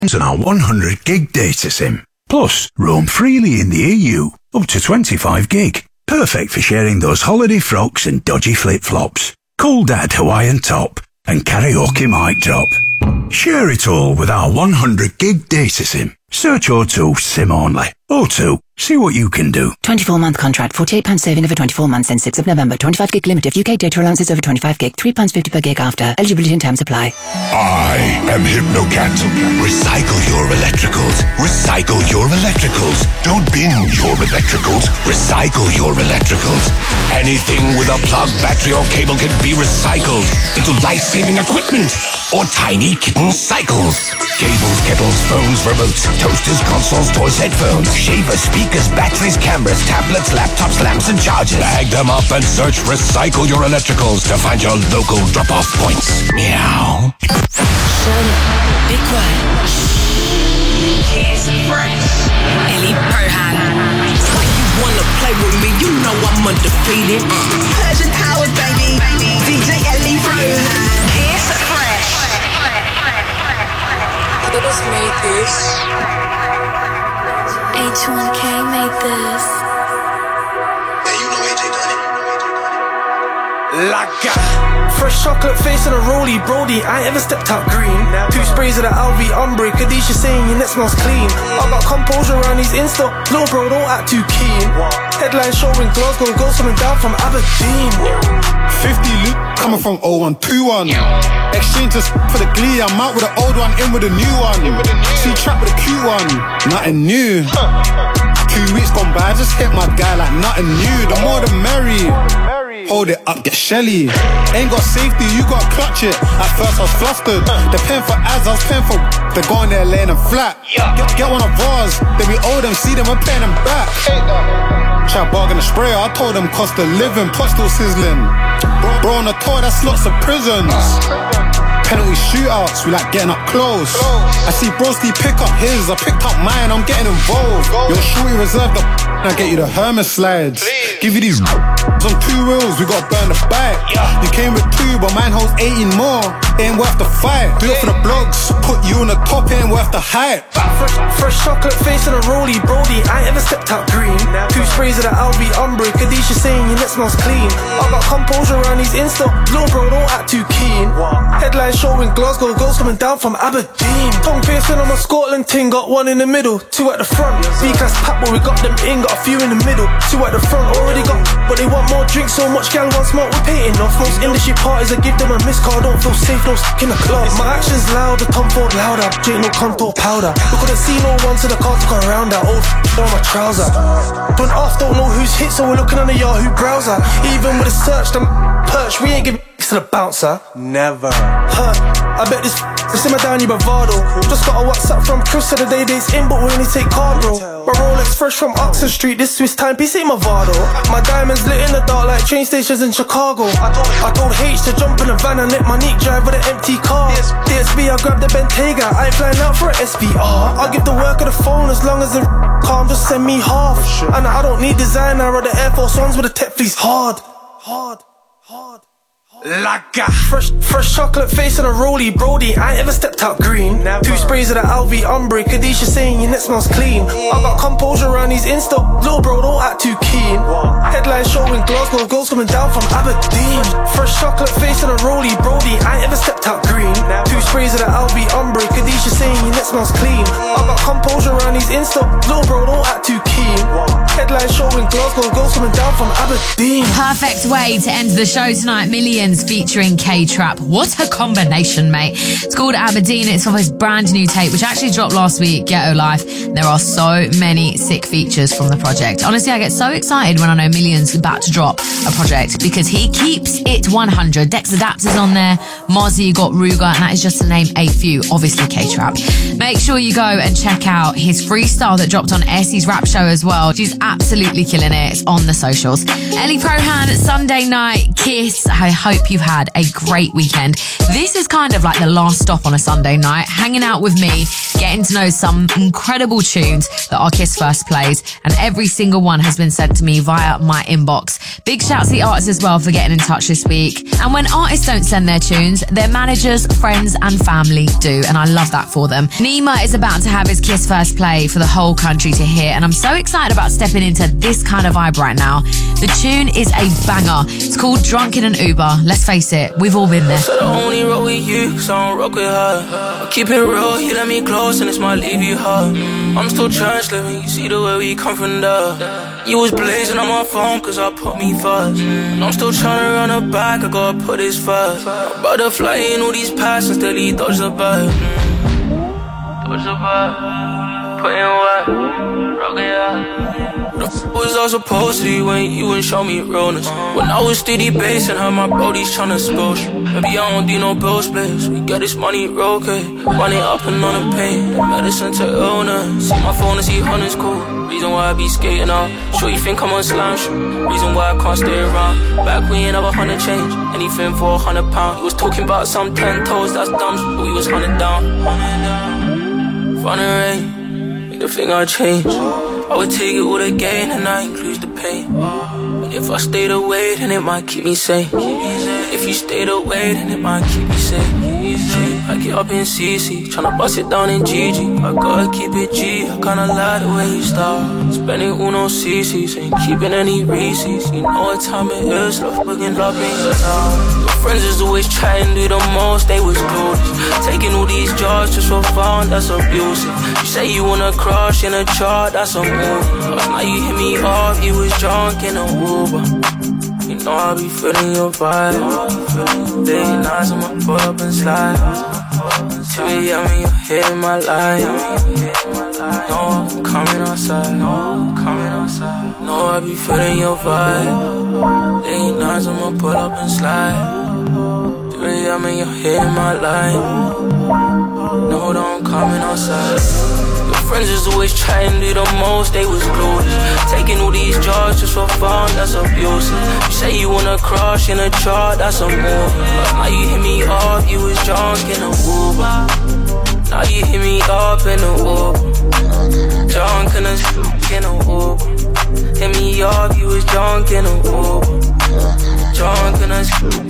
on our 100 gig data SIM. Plus, roam freely in the EU, up to 25 gig. Perfect for sharing those holiday frocks and dodgy flip-flops. Cool Dad Hawaiian top and karaoke mic drop. Share it all with our 100 gig data SIM. Search O2 SIM only. O2, see what you can do. 24-month contract, £48 saving over 24 months and 6th of November. 25 gig limit. If UK data allowances over 25 gig, £3.50 per gig after. Eligibility and terms apply. I am HypnoCat. Recycle your electricals. Recycle your electricals. Don't bin your electricals. Recycle your electricals. Anything with a plug, battery or cable can be recycled into life-saving equipment or tiny kitten cycles. Cables, kettles, phones, remotes, toasters, consoles, toys, headphones, shavers, speakers, batteries, cameras, tablets, laptops, lamps and chargers. Bag them up and search Recycle Your Electricals to find your local drop-off points. Meow. Be quiet. Kiss fresh. Ellie Prohan. Why you wanna play with me? You know I'm undefeated. Persian Howard, baby. DJ Ellie Prohan. Kiss fresh. It was made this. H1K made this. Yeah, you know AJ done it. Laga. Fresh chocolate face and a rollie, Brody. I ain't ever stepped out green. 2 sprays of the LV Umbre. Kadisha saying your net smells clean. I got composure around these Insta. Little bro, don't act too keen. Headline showing Glasgow, goes coming down from Aberdeen. 50 loop coming from 0121. Exchanges for the glee. I'm out with the old one, in with the new one. See trap with the cute one. Nothing new. 2 weeks gone by, I just hit my guy like nothing new. The more the merry. Hold it up, get Shelly. Ain't got safety, you gotta clutch it. At first I was flustered. They're paying for ads, I was paying for. They're going there laying them flat. Get one of ours, then we owe them, see them, we're paying them back. Try bargain a sprayer, I told them cost of living, pot still sizzling. Bro on the tour, that's lots of prisons. Penalty shootouts, we like getting up close. I see Broski pick up his, I picked up mine, I'm getting involved. Yo, shorty reserve the I get you the Hermes slides. Give you these on 2 wheels, we gotta burn the bike. You came with 2, but mine holds 18 more. Ain't worth the fight. Do it for the blogs, put you on the top, ain't worth the hype. Fresh chocolate face and a rollie, Brody. I ain't ever stepped out green. 2 sprays of the LV Umbre. Kadisha saying your net smells clean. I got composure around these Insta. Little bro, don't act too keen. Headline showing Glasgow, goes coming down from Aberdeen. Tongue piercing on my Scotland ting. Got 1 in the middle, 2 at the front. B-class pack, but we got them in. Got a few in the middle, 2 at the front. Already got, but they want more drinks. So much gal want smoke, we're paying off. Most industry parties, I give them a missed call. Don't feel safe, no stick in the club. My actions loud, the Tom Ford louder. Drink no contour powder. We couldn't see no one, so the car took around that. Old on my trouser. Don't off, don't know who's hit, so we're looking on the Yahoo browser. Even with a search, them perch, we ain't giving to the bouncer. Never. I bet this simmer down you bravado. Just got a WhatsApp from Chris the day days in, but we only take card, bro. My Rolex fresh from Oxford Street, this Swiss timepiece ain't my Vado. My diamonds lit in the dark like train stations in Chicago. I told H to jump in the van and let my Nick drive with an empty car. DSB, I grabbed the Bentayga, I ain't flying out for an SVR. I'll give the work of the phone as long as the calm, just send me half. And I don't need designer or the Air Force Ones with the tech fleece. Hard. Laga. Fresh chocolate face and a rollie, Brody. I ain't ever stepped out green. 2 sprays of the LV Umbre. Kadisha saying your net smells clean. I got composure around these Insta. Little bro, don't act too keen. Headline showing Glasgow, goes coming down from Aberdeen. Fresh chocolate face and a rollie, Brody. I ain't ever stepped out green. 2 sprays of the LV Umbre. Kadisha saying your net smells clean. I got composure around these Insta. Little bro, don't act too keen. Headline showing Glasgow, goes coming down from Aberdeen. Perfect way to end the show tonight. Millions featuring K-Trap. What a combination, mate. It's called Aberdeen. It's off his brand new tape, which actually dropped last week, Ghetto Life. There are so many sick features from the project. Honestly, I get so excited when I know Millions is about to drop a project because he keeps it 100. Dex Adapter's on there. Mozzie got Ruger, and that is just to name a few. Obviously, K-Trap. Make sure you go and check out his freestyle that dropped on Essie's rap show as well. She's absolutely killing it. It's on the socials. Ellie Prohan, Sunday night, Kiss. I hope hope you've had a great weekend. This is kind of like the last stop on a Sunday night, hanging out with me, getting to know some incredible tunes that our Kiss First plays, and every single one has been sent to me via my inbox. Big shout to the artists as well for getting in touch this week. And when artists don't send their tunes, their managers, friends and family do, and I love that for them. Nima is about to have his Kiss First play for the whole country to hear, and I'm so excited about stepping into this kind of vibe right now. The tune is a banger. It's called Drunk in an Uber. Let's face it, we've all been there. So I only roll with you, cause I don't rock with her. I keep it real, you let me close and this might leave you hurt. I'm still trying to let you see the way we come from there. You was blazing on my phone cause I put me first. And I'm still trying to run her back, I gotta put this first. I'm about to fly in all these passions till he dodge the bird. Dodge the bird, put in work, rock it out. Was I supposed to be when you wouldn't show me realness? When I was steady basing her, my brodies tryna spill shit. Baby, I don't do no bill splits. We get this money real quick. Run it up and on the pain. Medicine to illness. See my phone and see hundreds cool. Reason why I be skating out. Sure you think I'm on slam shit. Reason why I can't stay around. Back we ain't have 100 change. Anything for £100. He was talking about some 10 toes, that's dumb shit. But we was 100 down. Run the rain. Make the thing I change. I would take it with a gain and I include the pain. But if I stayed away, then it might keep me sane. If you stayed away, then it might keep me sane. I get up in CC, tryna bust it down in GG. I gotta keep it G, I kinda like the way you start. Spending Uno CCs, ain't keeping any receipts. You know what time it is, love booking, love being your friends is always trying to do the most, they was clueless. Taking all these jobs just for fun, that's abusive. You say you wanna crush in a chart, that's a move. Now you hit me off, you was drunk in a Uber. You know I be feeling your vibe. Late nights I'ma pull up and slide. Till you got me, you're hitting my life. No, I'm coming outside. No, I be feeling your vibe. Late nights I'ma pull up and slide. Till you got me, you're hitting my life. No, I'm coming outside. Friends is always trying to do the most, they was clueless. Taking all these jobs just for fun, that's abusive. You say you wanna crush in a chart, that's a move. Now you hit me up, you was drunk in a Uber. Now you hit me up in a Uber. Drunk in a Uber. Hit me up, you was drunk in a Uber. Drunk in a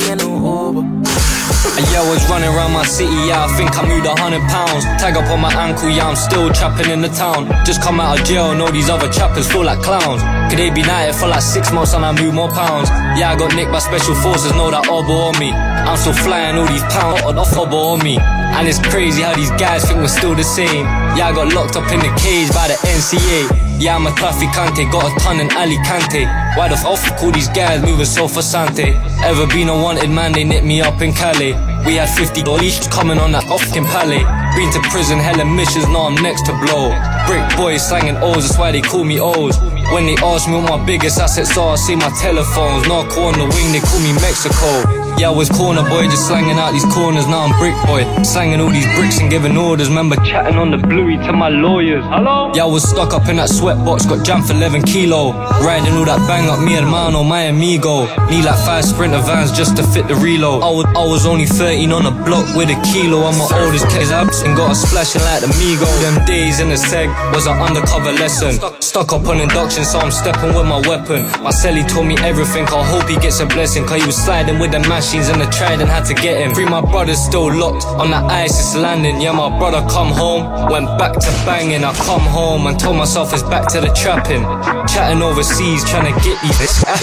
Uber. Yeah, I was running around my city, yeah, I think I moved 100 pounds. Tag up on my ankle, yeah, I'm still trapping in the town. Just come out of jail, know these other trappers feel like clowns. Could they be knighted for like 6 months and I move more pounds? Yeah, I got nicked by special forces, know that oboe on me. I'm still flying all these pounds off oboe on me. And it's crazy how these guys think we're still the same. Yeah, I got locked up in the cage by the NCA. Yeah, I'm a traficante, got a ton in Alicante. Why the f*** call these guys moving so fasante? Ever been a wanted man, they nicked me up in Cali. We had 50 each coming on that fucking pallet. Been to prison, hella missions, now I'm next to blow. Brick boys slanging O's, that's why they call me O's. When they ask me what my biggest assets are, I say my telephones. Narco on the wing, they call me Mexico. Yeah, I was corner boy, just slanging out these corners, now I'm brick boy. Slanging all these bricks and giving orders, remember chatting on the bluey to my lawyers. Hello? Yeah, I was stuck up in that sweatbox, got jammed for 11 kilo. Riding all that bang up, mi hermano, my amigo. Need like 5 Sprinter vans just to fit the reload. I was only 13 on the block with a kilo. I'm my oldest kid's abs and got a splashing like the Migo. Them days in the seg was an undercover lesson. Stuck up on induction, so I'm stepping with my weapon. My celly told me everything, I hope he gets a blessing. Cause he was sliding with the machines and the trident had to get him. 3 my brothers still locked on that ISIS landing. Yeah, my brother come home, went back to banging. I come home and told myself it's back to the trapping. Chatting overseas, trying to get these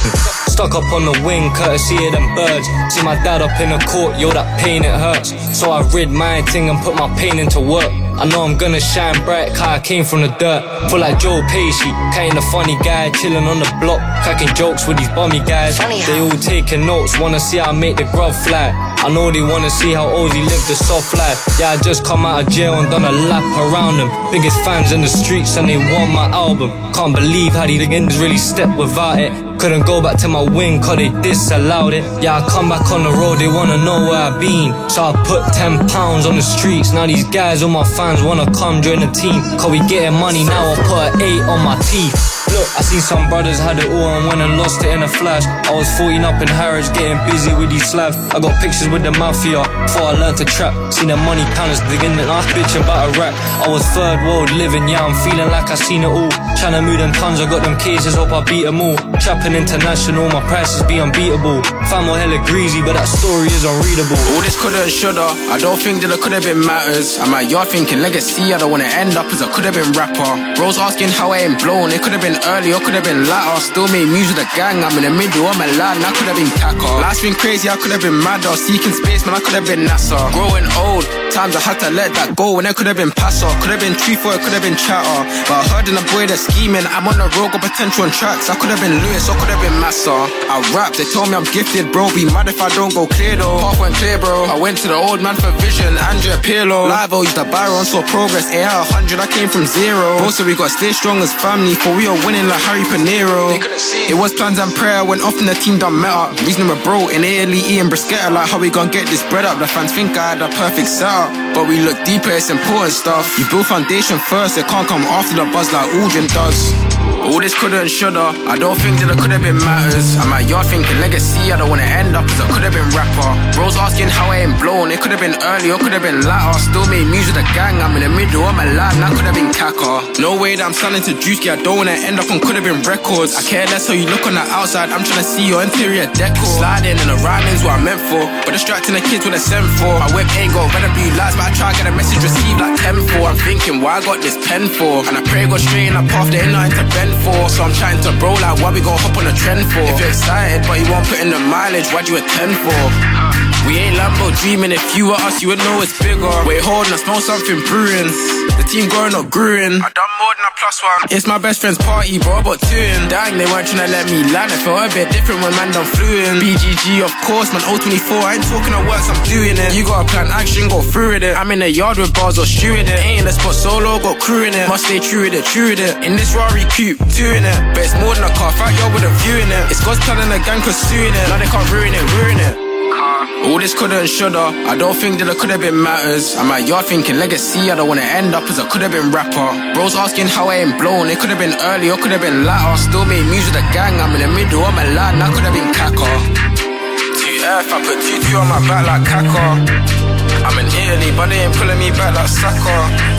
stuck up on the wing, courtesy of them birds. See my dad up in the court, yo, that pain, it hurts. So I rid my thing and put my pain into work. I know I'm gonna shine bright, cause I came from the dirt. Feel like Joe Pesci, kinda the funny guy, chilling on the block, cracking jokes with these bummy guys. They all taking notes, wanna see how I make the grub fly. I know they wanna see how Ozzy lived a soft life. Yeah, I just come out of jail and done a lap around them. Biggest fans in the streets and they want my album. Can't believe how these niggas really stepped without it. Couldn't go back to my wing cause they disallowed it. Yeah, I come back on the road, they wanna know where I been. So I put 10 pounds on the streets. Now these guys, all my fans wanna come join the team. Cause we getting money now, I put an 8 on my teeth. Look, I seen some brothers had it all and went and lost it in a flash. I was 14 up in Harrods, getting busy with these slabs. I got pictures with the mafia, before I learned to trap. Seen the money counters digging and I bitching about a rap. I was third world living, yeah, I'm feeling like I seen it all. Tryna move them tons, I got them cases, hope I beat them all. Trapping international, my prices be unbeatable. Fam or hella greasy, but that story is unreadable. All this coulda and shoulda, I don't think that it coulda been matters. I'm at yard thinking legacy, I don't wanna end up as I coulda been rapper. Bros asking how I ain't blown, it coulda been early or coulda been latter. Still made music with the gang, I'm in the middle, I'm a lad, I coulda been cacker. Life's been crazy, I coulda been madder. Seeking space, man, I coulda been NASA. Growing old, times I had to let that go. When it coulda been passer, coulda been truthful, it coulda been chatter. But I heard in the boy they're scheming, I'm on the road, got potential on tracks. I coulda been Lewis or coulda been Massa. I rap, they told me I'm gifted, bro. Be mad if I don't go clear though. Path went clear, bro. I went to the old man for vision, Andrea Pirlo. Live, I used the Byron, saw progress. AI 100, I came from zero. Bro, so we got stay strong as family, for we are winning like Harry Pinero. It was plans and prayer, went off and the team done met up. Reason we're bro in Italy eating bruschetta, like how we gon' get this bread up. The fans think I had a perfect setup, but we look deeper, it's important stuff. You build foundation first, it can't come after the buzz like Ugin does. All this coulda and shoulda, I don't think that it coulda been matters. I'm at yard thinking legacy, I don't wanna end up as I coulda been rapper. Bros asking how I ain't blown, it coulda been early or coulda been latter. Still made music with the gang, I'm in the middle, I'm a lad, and I coulda been cacker. No way that I'm selling to Drewski, I don't wanna end up on coulda been records. I care less how you look on the outside, I'm tryna see your interior decor. Sliding and the riding's what I'm meant for, but distracting the kids with a send for. My whip ain't got red and blue lights, but I try to get a message received like 10-4. I'm thinking, why I got this pen for? And I pray God straight in the path, there ain't nothing to bend for. So I'm trying to bro like why we gon' hop on a trend for? If you're excited but you won't put in the mileage, why'd you attend for? We ain't Lambo dreaming, if you were us you would know it's bigger. Wait, hold on, I smell something brewing. The team growing up growing. I done more than a +1. It's my best friend's party, bro, but two in. Dang, they weren't tryna let me land. It felt a bit different when man done flew in. BGG, of course, man, 024. I ain't talking of works, I'm doing it. You gotta plan action, go through with it. I'm in the yard with bars or stewing it. Ain't in the spot solo, got crew in it. Must stay true with it, true with it. In this Rari coupe, two in it. But it's more than a car, fat y'all with a view in it. It's God's plan and the gang pursuing it. Now they can't ruin it, ruin it. All this coulda and shoulda, I don't think that it coulda been matters. I'm at yard thinking legacy, I don't wanna end up as I coulda been rapper. Bros asking how I ain't blown, it coulda been early or coulda been latter. Still made music with the gang, I'm in the middle, I'm a lad, and I coulda been cacker. 2F, I put 2-2 on my back like Kaka. I'm in Italy, but they ain't pulling me back like Saka.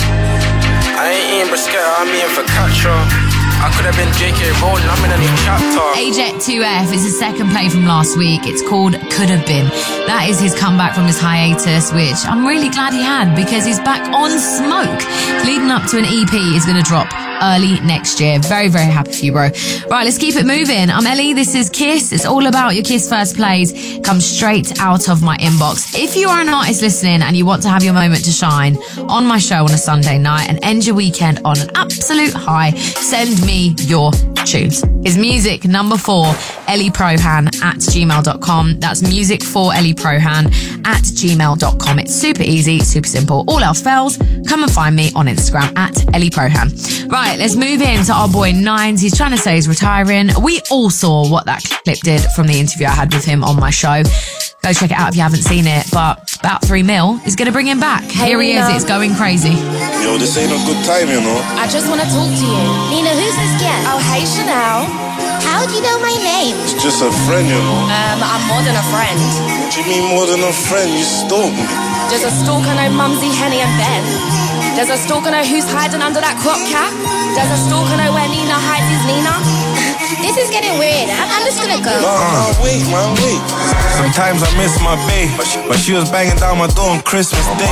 I ain't eating bruschetta, I'm eating focaccia. I could have been JK Rowling, I'm in a new chapter. Ajet 2F is his second play from last week. It's called Could Have Been. That is his comeback from his hiatus, which I'm really glad he had because he's back on smoke. Leading up to an EP is going to drop early next year. Very, very happy for you, bro. Right, let's keep it moving. I'm Ellie. This is Kiss. It's all about your Kiss First Plays. Come straight out of my inbox. If you are an artist listening and you want to have your moment to shine on my show on a Sunday night and end your weekend on an absolute high, send me your tunes. Is music number 4, Ellie Prohan at gmail.com. That's music for Ellie Prohan at gmail.com. It's super easy, super simple. All else fails, come and find me on Instagram at Ellie Prohan. Right, let's move in to our boy Nines. He's trying to say he's retiring. We all saw what that clip did from the interview I had with him on my show. Go check it out if you haven't seen it. But about 3 mil is going to bring him back. Hey, here he is. It's going crazy. Yo, this ain't a good time, you know. I just want to talk to you. Nina, who's this guest? Oh, hey, Chanel. How do you know my name? It's just a friend, you know. I'm more than a friend. What do you mean more than a friend? You stalk me. Does a stalker know Mumsy, Henny and Ben? Does a stalker know who's hiding under that crop cap? Does a stalker know where Nina hides his Nina? This is getting weird. I'm just gonna go. No, wait, man, wait. Sometimes I miss my bae, but she was banging down my door on Christmas Day.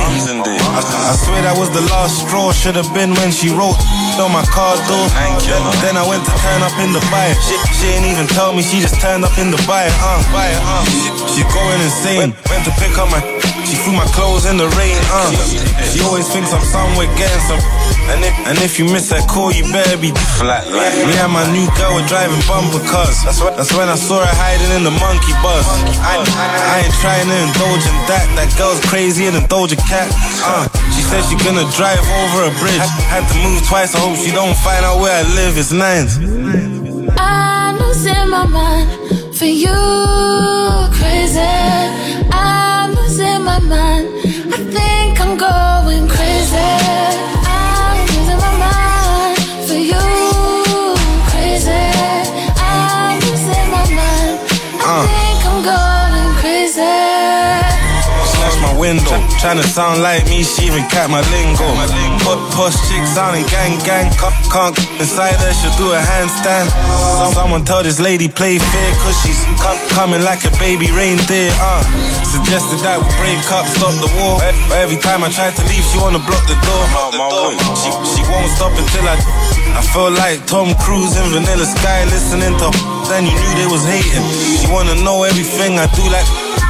I swear that was the last straw. Should have been when she wrote on my car door. Then I went to turn up in the bike. She didn't even tell me, she just turned up in the bike. She going insane. Went to pick up she threw my clothes in the rain. She always thinks I'm somewhere getting some. And if you miss that call, you better be flat. Me and my new girl were driving bumper cars. That's when I saw her hiding in the monkey bus. I ain't trying to indulge in that. That girl's crazier than Doja Cat. She said she gonna drive over a bridge. Had to move twice, I hope she don't find out where I live. It's Nines. I'm losing my mind for you, crazy. I'm losing my mind. I think I'm going crazy. I'm losing my mind for you, crazy. window. Tryna sound like me, she even cat my lingo. Posh chicks sounding gang. Can't inside her, she'll do a handstand. Someone tell this lady play fair, cause she's coming like a baby reindeer. Suggested that we break up, stop the war. Every time I try to leave, she wanna block the door. She won't stop until I feel like Tom Cruise in Vanilla Sky, listening to then you knew they was hating. She wanna know everything I do, like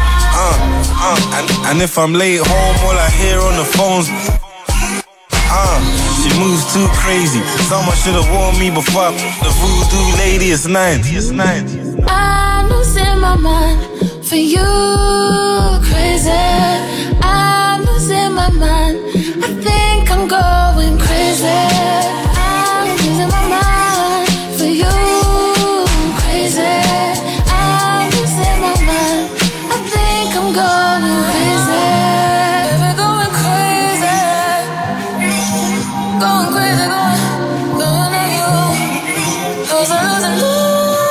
and if I'm late home, all I hear on the phones, she moves too crazy. Someone should've warned me before the voodoo lady is 9. I'm losing my mind for you, crazy. I'm losing my mind. I think I'm going crazy. I'm losing my mind for you, crazy. I'm losing my mind. I think I'm going crazy. Baby, going crazy. Going crazy, going at you. Cause I'm losing you.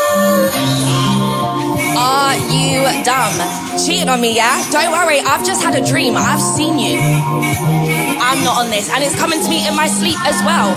Are you dumb? Cheating on me, yeah? Don't worry, I've just had a dream. I've seen you. I'm not on this, and it's coming to me in my sleep as well.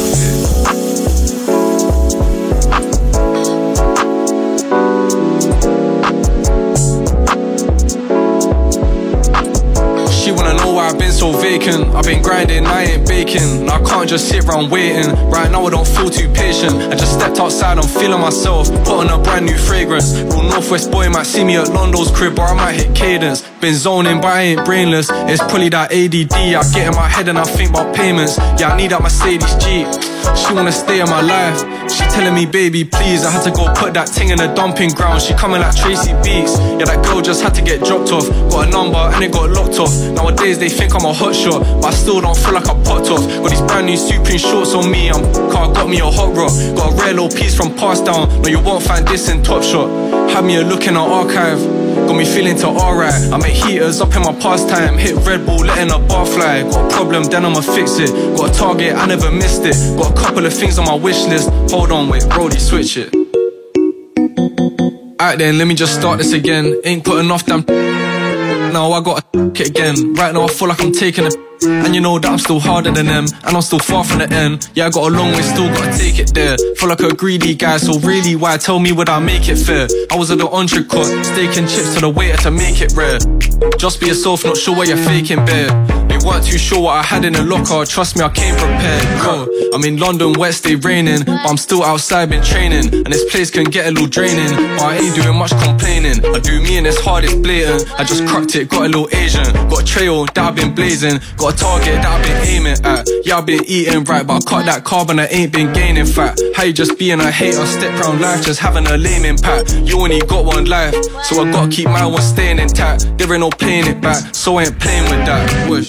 She wanna know why I've been so vacant. I've been grinding, I ain't baking. I can't just sit around waiting. Right now I don't feel too patient. I just stepped outside, I'm feeling myself. Put on a brand new fragrance. Real Northwest boy might see me at Londo's crib, or I might hit cadence. Been zoning, but I ain't brainless. It's probably that ADD. I get in my head and I think about payments. Yeah, I need that Mercedes Jeep. She wanna stay in my life. She telling me, baby, please. I had to go put that thing in the dumping ground. She coming like Tracy Beats. Yeah, that girl just had to get dropped off. Got a number and it got locked off. Nowadays they think I'm a hot shot, but I still don't feel like I popped off. Got these brand new Supreme shorts on me. Car got me a hot rock. Got a rare little piece from Pass Down. No, you won't find this in Top Shot. Had me a look in the archive. Got me feeling to alright. I make heaters up in my pastime. Hit Red Bull, letting a bar fly. Got a problem, then I'ma fix it. Got a target, I never missed it. Got a couple of things on my wish list. Hold on, wait, Brody, switch it. Alright then, let me just start this again. Ain't put enough damn. Now I gotta it again. Right now I feel like I'm taking a. And you know that I'm still harder than them, and I'm still far from the end. Yeah, I got a long way, still gotta take it there. Feel like a greedy guy, so really why tell me would I make it fair? I was at the entrecote, steak and chips to the waiter to make it rare. Just be yourself, not sure what you're faking, bear. They weren't too sure what I had in the locker, trust me I came prepared. Bro, I'm in London, wet stay raining, but I'm still outside, been training. And this place can get a little draining, but I ain't doing much complaining. I do me and it's hard, it's blatant. I just cracked it, got a little Asian. Got a trail that I've been blazing, got a target that I've been aiming at. Yeah, I've been eating right, but I cut that carb and I ain't been gaining fat. How you just being a hater, step round life, just having a lame impact. You only got one life, so I gotta keep my one staying intact. There ain't no playing it back, so I ain't playing with that. Whoosh.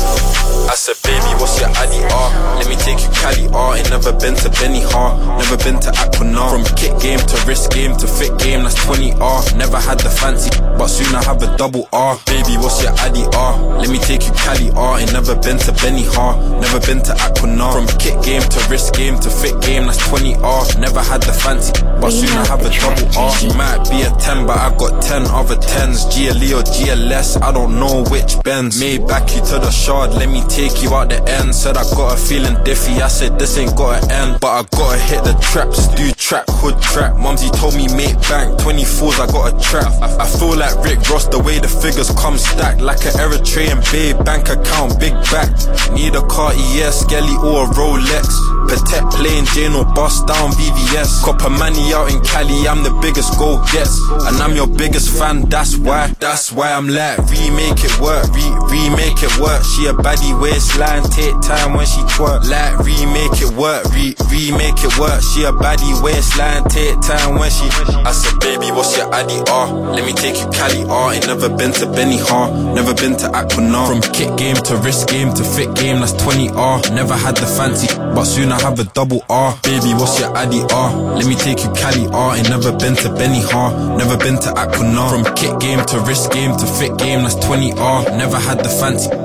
I said, baby, what's your Addy R? Let me take you Cali R. Ain't never been to Benny Har, never been to Aquanar. From kit game to wrist game to fit game, that's 20 R. Never had the fancy, but soon I have a double R. Baby, what's your Addy R? Let me take you Cali R. Ain't never been to Benny Har, never been to Aquanar. From kit game to wrist game to fit game, that's 20 R. Never had the fancy, but soon I have a double R. She might be a 10, but I got 10 other 10s. GLE or GLS, I don't know which Benz. Made back you to the shard, let me take you out the end. Said I got a feeling diffy, I said this ain't gotta end. But I gotta hit the traps, do trap, hood trap. Mumsy told me make bank, 24s I got a trap. I feel like Rick Ross, the way the figures come stacked. Like an Eritrean babe, bank account, big back. Need a Cartier, Skelly or a Rolex. Patek plain Jane or bust down VVS. Copper money out in Cali, I'm the biggest go gets. And I'm your biggest fan, that's why I'm like, remake it work, remake it work. She a baddie waistline, take time when she twerk. Like, remake it work, remake it work. She a baddie waistline, take time when she. I said, baby, what's your Addy R? Let me take you Cali R. Ain't never been to Benny Har, never been to Aquanar. From kit game to wrist game to fit game, that's 20 R. Never had the fancy, but soon I have a double R. Baby, what's your Addy R? Let me take you Cali R. Ain't never been to Benny Har, never been to Aquanar. From kit game to wrist game to fit game, that's 20 R. Never had the fancy,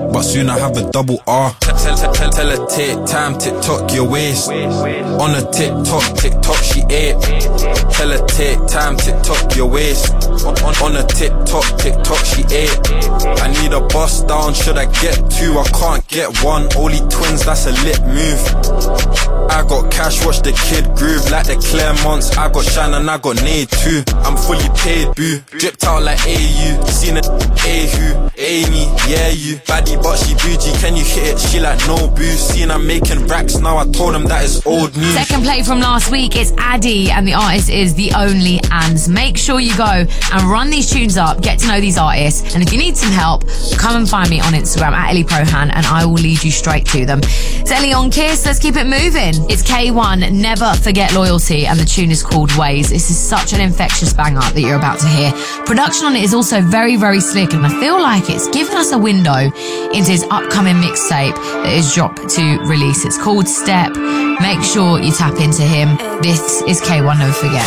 but soon I have a double R. Tell her take time, TikTok your waist. On a TikTok, she ate. Tell her take time, TikTok your waist. On a TikTok, she ate. I need a bust down, should I get two? I can't get one, only twins, that's a lit move. I got cash, watch the kid groove like the Claremonts. I got shine and I got Nade too. I'm fully paid, boo. Dripped out like AU. Seen a A-who, Amy, yeah you. Baddie but she bougie, can you hit it? She like no boo. Seen I'm making racks, now I told them that is old news. Second play from last week, it's Addy and the artist is The Only Ands. Make sure you go and run these tunes up, get to know these artists, and if you need some help, come and find me on Instagram at Ellie Prohan and I will lead you straight to them. It's Ellie on Kiss, let's keep it moving. It's K1, Never Forget Loyalty, and the tune is called Ways. This is such an infectious banger that you're about to hear. Production on it is also very, very slick, and I feel like it's given us a window into his upcoming mixtape that is dropped to release. It's called Step. Make sure you tap into him. This is K1, Never Forget.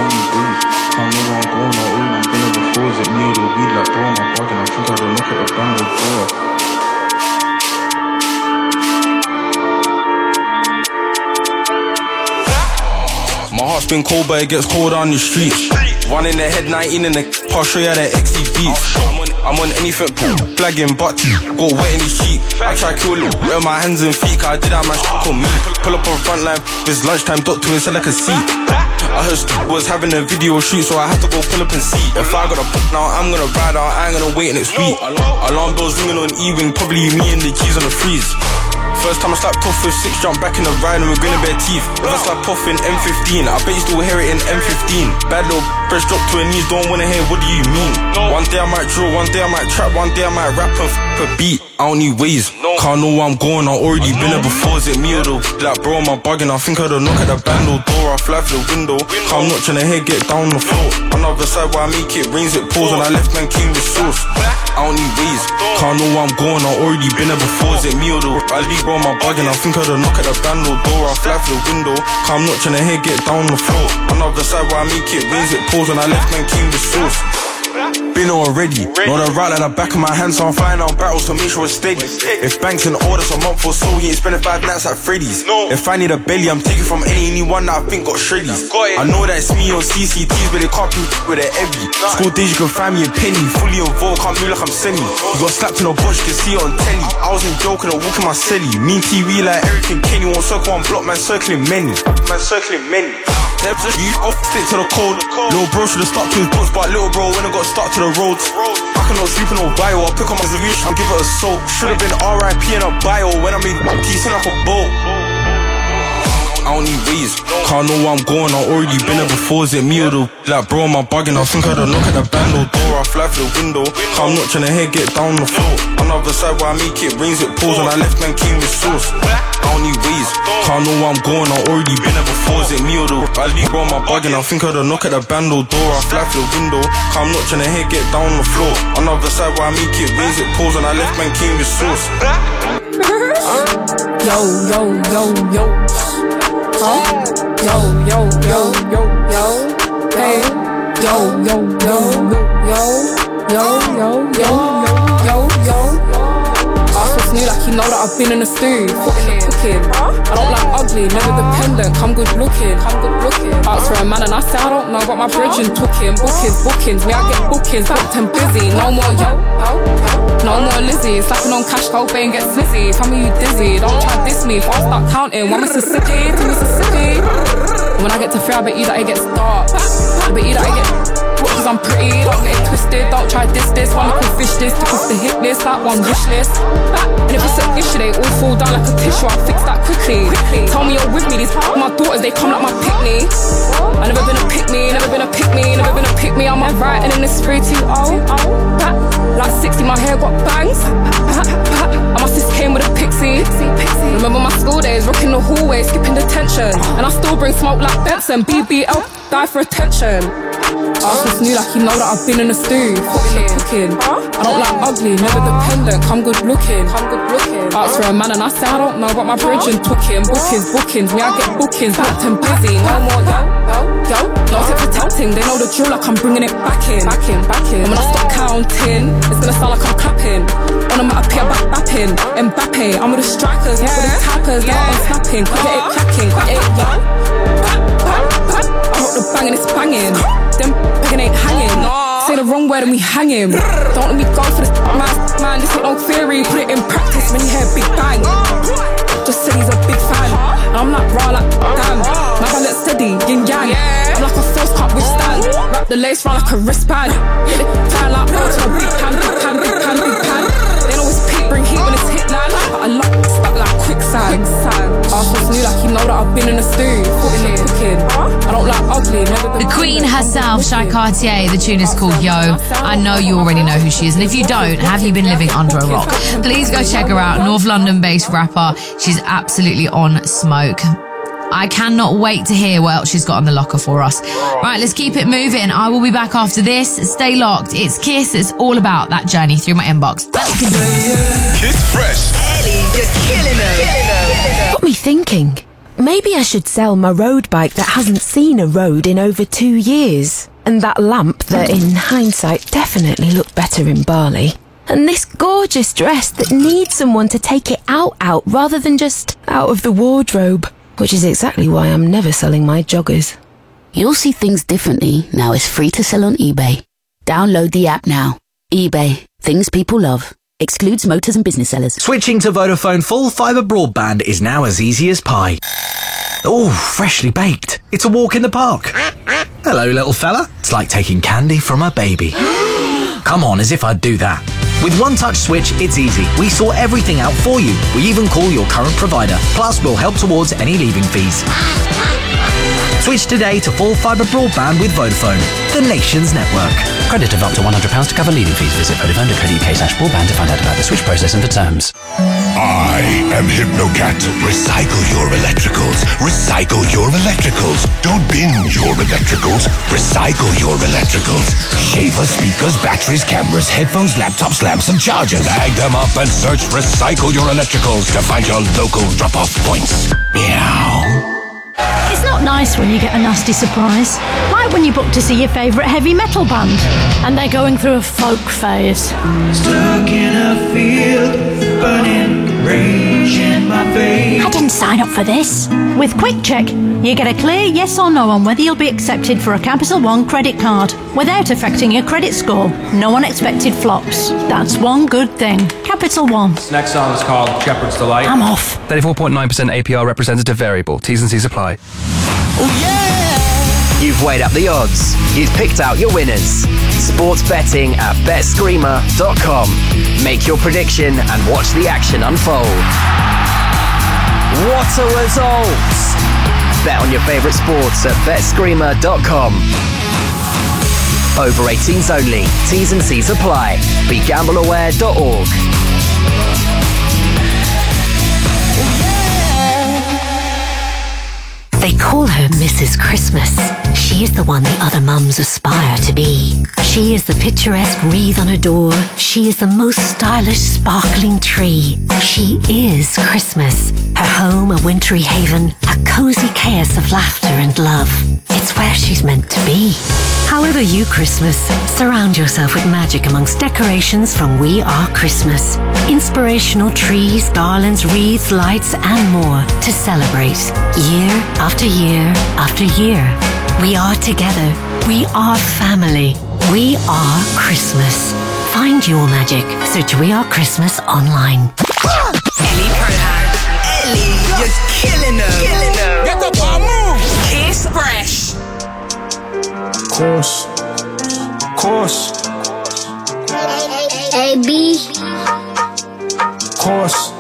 My heart's been cold, but it gets cold on the street. One in the head, 19 in the car, show you the XC beats. I'm on anything, flagging, but got wet in the sheet. I try to kill it, wear my hands and feet, cause I did that, man, call me. Pull up on front line, it's lunchtime, doctor inside like a seat. I heard was having a video shoot, so I had to go pull up and see. If I got a book now, I'm gonna ride out, I ain't gonna wait next week. Alarm bells ringing on E-Wing, probably me and the G's on the freeze. First time I slapped off with 6, jump back in the ride and we're gonna bare teeth. If I slap off in M15, I bet you still hear it in M15. Bad little press drop to her knees, don't wanna hear what do you mean. One day I might drill, one day I might trap, one day I might rap and f*** a beat. I don't need ways, can't know where I'm going, I already been there before. Is it me or the like bro, am I bugging? I think I don't knock at the bando door, I fly through the window. I'm not trying to hear get down the floor. Another side where I make it rains, it pours, and I left man came with sauce. I don't need ways, can't know where I'm going, I already been there before. Is it me or the I leave bro, am I bugging? I think I don't knock at the bando door, I fly through the window. I'm not trying to hear get down the floor. Another side where I make it rains, it pours, and I left man came with sauce. Been already, know the right like the back of my hand, so I'm flying out battles to make sure it's steady. If bank's in order, a month or so, he ain't spending 5 nights at Freddy's. If I need a belly, I'm taking from anyone that I think got shreddies. I know that it's me on CCTVs, but they can't prove with it heavy. School days, you can find me a penny, fully involved, can't move like I'm semi. You got slapped in a bush, you can see it on telly. I was in joke and I walk in my celly. Mean TV like everything Kenny, won't circle one block, man circling many. You off, stick to the code. Little bro should've stuck to his books, but little bro when I got stuck to the roads. I cannot sleep in no bio, I'll pick up my resolution, I'll give it a soak. Should've been RIP in a bio when I made decent like a boat. I don't need ways, can't know where I'm going, I already been there before. Is it me or the like bro, am I bugging? I think I don't knock at the bando door, I fly through the window. I'm not trying to hear get down the floor. Another side where I make it rains, it pours, and I left man came with sauce. I don't need ways, can't know where I'm going, I already been there before. Is it me or the I leave bro, am I bugging? I think I don't knock at the bando door, I fly through the window. I'm not trying to hear get down the floor. Another side where I make it rains, it pours, and I left man came with sauce. Yo, yo, yo, yo. Huh? Yo, yo, yo, yo, yo. Hey. Yo, yo, yo, yo, yo, yo, yo, yo, yo. Ask what's new, like you know that I've been in the stew. Cooking. I don't like ugly, never dependent. Come good looking. Ask for a man and I say I don't know, but my bridging took him. Bookings. Me I get bookings, booked and busy. No more yo. No more Lizzie, slapping on cash, go pay and get slizzy. Tell me you dizzy, don't try diss me. If I start counting, 1 Mississippi, 2 Mississippi. And when I get to 3, I bet you that it gets dark. I bet you that I get cause I'm pretty, don't get it twisted. Don't try this, one little fish this. Took off the hit list, that one wish list. And if it's an issue, they all fall down like a tissue. I'll fix that quickly. Tell me you're with me, these my daughters, they come like my pick-me. I never been a pick-me, never been a pick-me, never been a pick-me. I'm a right and in this spray too old. Like 60, my hair got bangs. And my sis came with a pixie. Remember my school days, rocking the hallway, skipping detention. And I still bring smoke like Benson. BBL, die for attention. Arsenal's new like you know that I've been in the stew. Put in the cooking. I don't like ugly, never dependent. Come good looking. Ask for a man and I say I don't know what my bridge and talking. Bookings. Me I get bookings, booked and busy. No more yo. No tip for touting. They know the drill like I'm bringing it back in. And when I stop counting, it's gonna sound like I'm clapping. On a matter appear bapping. Mbappe, I'm with the strikers, not with the tappers. Now I'm snapping, get it cracking, get it yo. I hope the banging is banging. Them begging ain't hanging. Say the wrong word and we hang him. Don't let me go for this man. This ain't no theory. Put it in practice when you hear big bang. Just said he's a big fan. And I'm like raw like damn. My balance steady, yin yang. I'm like a force can't withstand. Wrap the lace round like a wristband. Hit it fly like roll to a big pan. They know it's peak, bring heat when it's hit land. But I love stuck like quicksand. Arsenal's new like you know that I've been in the stew. Put in the cooking. I don't like ugly, never The Queen herself, Shy Cartier, the tune is called Yo. I know you already know who she is, and if you don't, have you been living under a rock? Please go check her out, North London-based rapper. She's absolutely on smoke. I cannot wait to hear what else she's got on the locker for us. Right, let's keep it moving. I will be back after this. Stay locked. It's Kiss. It's all about that journey through my inbox. Kiss Fresh. Ellie, you're killing her. Got me thinking. Maybe I should sell my road bike that hasn't seen a road in over 2 years. And that lamp that, in hindsight, definitely looked better in Bali. And this gorgeous dress that needs someone to take it out rather than just out of the wardrobe. Which is exactly why I'm never selling my joggers. You'll see things differently now it's free to sell on eBay. Download the app now. eBay. Things people love. Excludes motors and business sellers. Switching to Vodafone full fibre broadband is now as easy as pie. Oh, freshly baked. It's a walk in the park. Hello, little fella. It's like taking candy from a baby. Come on, as if I'd do that. With One Touch Switch, it's easy. We sort everything out for you. We even call your current provider. Plus, we'll help towards any leaving fees. Switch today to full fibre broadband with Vodafone, the nation's network. Credit of up to £100 to cover leaving fees. Visit vodafone.co.uk/broadband to find out about the switch process and for terms. I am Hypnocat. Recycle your electricals. Recycle your electricals. Don't bin your electricals. Recycle your electricals. Shavers, speakers, batteries, cameras, headphones, laptops, lamps, and chargers. Bag them up and search Recycle Your Electricals to find your local drop-off points. Meow. It's not nice when you get a nasty surprise. Like when you book to see your favourite heavy metal band and they're going through a folk phase. Stuck in a field, burning rage in my veins. I didn't sign up for this. With QuickCheck, you get a clear yes or no on whether you'll be accepted for a Capital One credit card without affecting your credit score. No unexpected flops. That's one good thing. Capital One. Next song is called Shepherd's Delight. I'm off. 34.9% APR representative variable. T's and C's apply. Oh yeah! You've weighed up the odds. You've picked out your winners. Sports betting at betscreamer.com. Make your prediction and watch the action unfold. What a result! Bet on your favourite sports at betscreamer.com. Over 18s only. T's and C's apply. BeGambleAware.org. They call her Mrs. Christmas. She is the one the other mums aspire to be. She is the picturesque wreath on her door. She is the most stylish, sparkling tree. She is Christmas. Her home, a wintry haven, a cozy chaos of laughter and love. It's where she's meant to be. However you Christmas, surround yourself with magic amongst decorations from We Are Christmas. Inspirational trees, garlands, wreaths, lights, and more to celebrate year after year after year. We are together. We are family. We are Christmas. Find your magic. Search We Are Christmas online. Ellie Prohan. Ellie, you're killing her. Get the ball move. Kiss Fresh. Course. A, B. Course.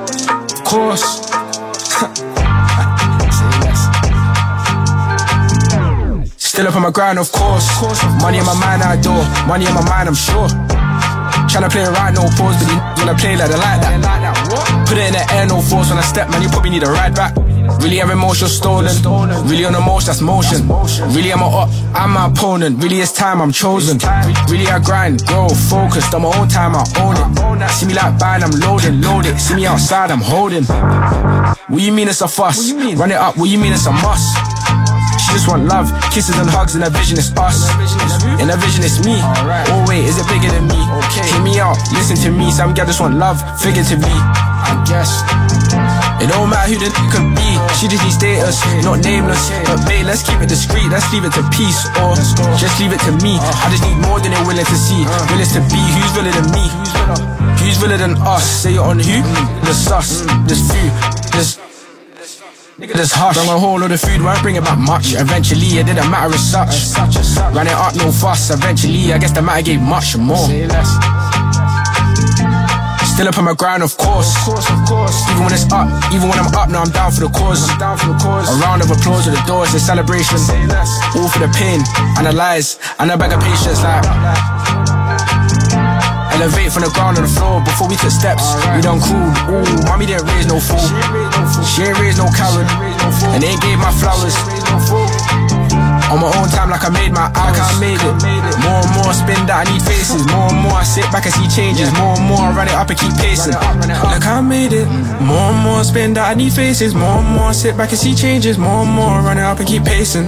Still up on my grind, of course. Money in my mind, I adore. Money in my mind, I'm sure. Tryna play it right, no pause, but you wanna play like that. Put it in the air, no force. When I step, man, you probably need a ride back. Really every emotion stolen. Really on the most, that's motion. Really I'm my opponent. Really it's time I'm chosen. Really I grind, grow, focused. On my own time I own it. See me like buying, I'm loading, load it. See me outside, I'm holding. What you mean it's a fuss? Run it up, what you mean it's a must? She just want love, kisses and hugs. In her vision it's us. In her vision it's me. Oh wait, is it bigger than me? Hear me out, listen to me. Some girl just want love, figuratively, I guess. It don't matter who the could be. She just needs status, not nameless. But babe, let's keep it discreet. Let's leave it to peace, or just leave it to me. I just need more than they're willing to see. Willing to be, who's willing than me? Who's willing than us? Say it on who? The sus, this few, this hush. Done a whole lot of food, won't bring it back much. Eventually, it didn't matter as such. Ran it up, no fuss. Eventually, I guess the matter gave much more. Still up on my grind, of course. Even when it's up, even when I'm up, now I'm down for the cause. A round of applause at the door, it's a celebration. All for the pain and the lies and a bag of patience, like elevate from the ground to the floor. Before we took steps, we done cool. Ooh, mommy didn't raise no fool. She ain't raised no coward, and they ain't gave my flowers. On my own time, like I made my hours. Like I made it. More and more spin that I need faces. More and more I sit back and see changes. More and more I run it up and keep pacing. Like I made it. More and more spin that I need faces. More and more I sit back and see changes. More and more I run it up and keep pacing.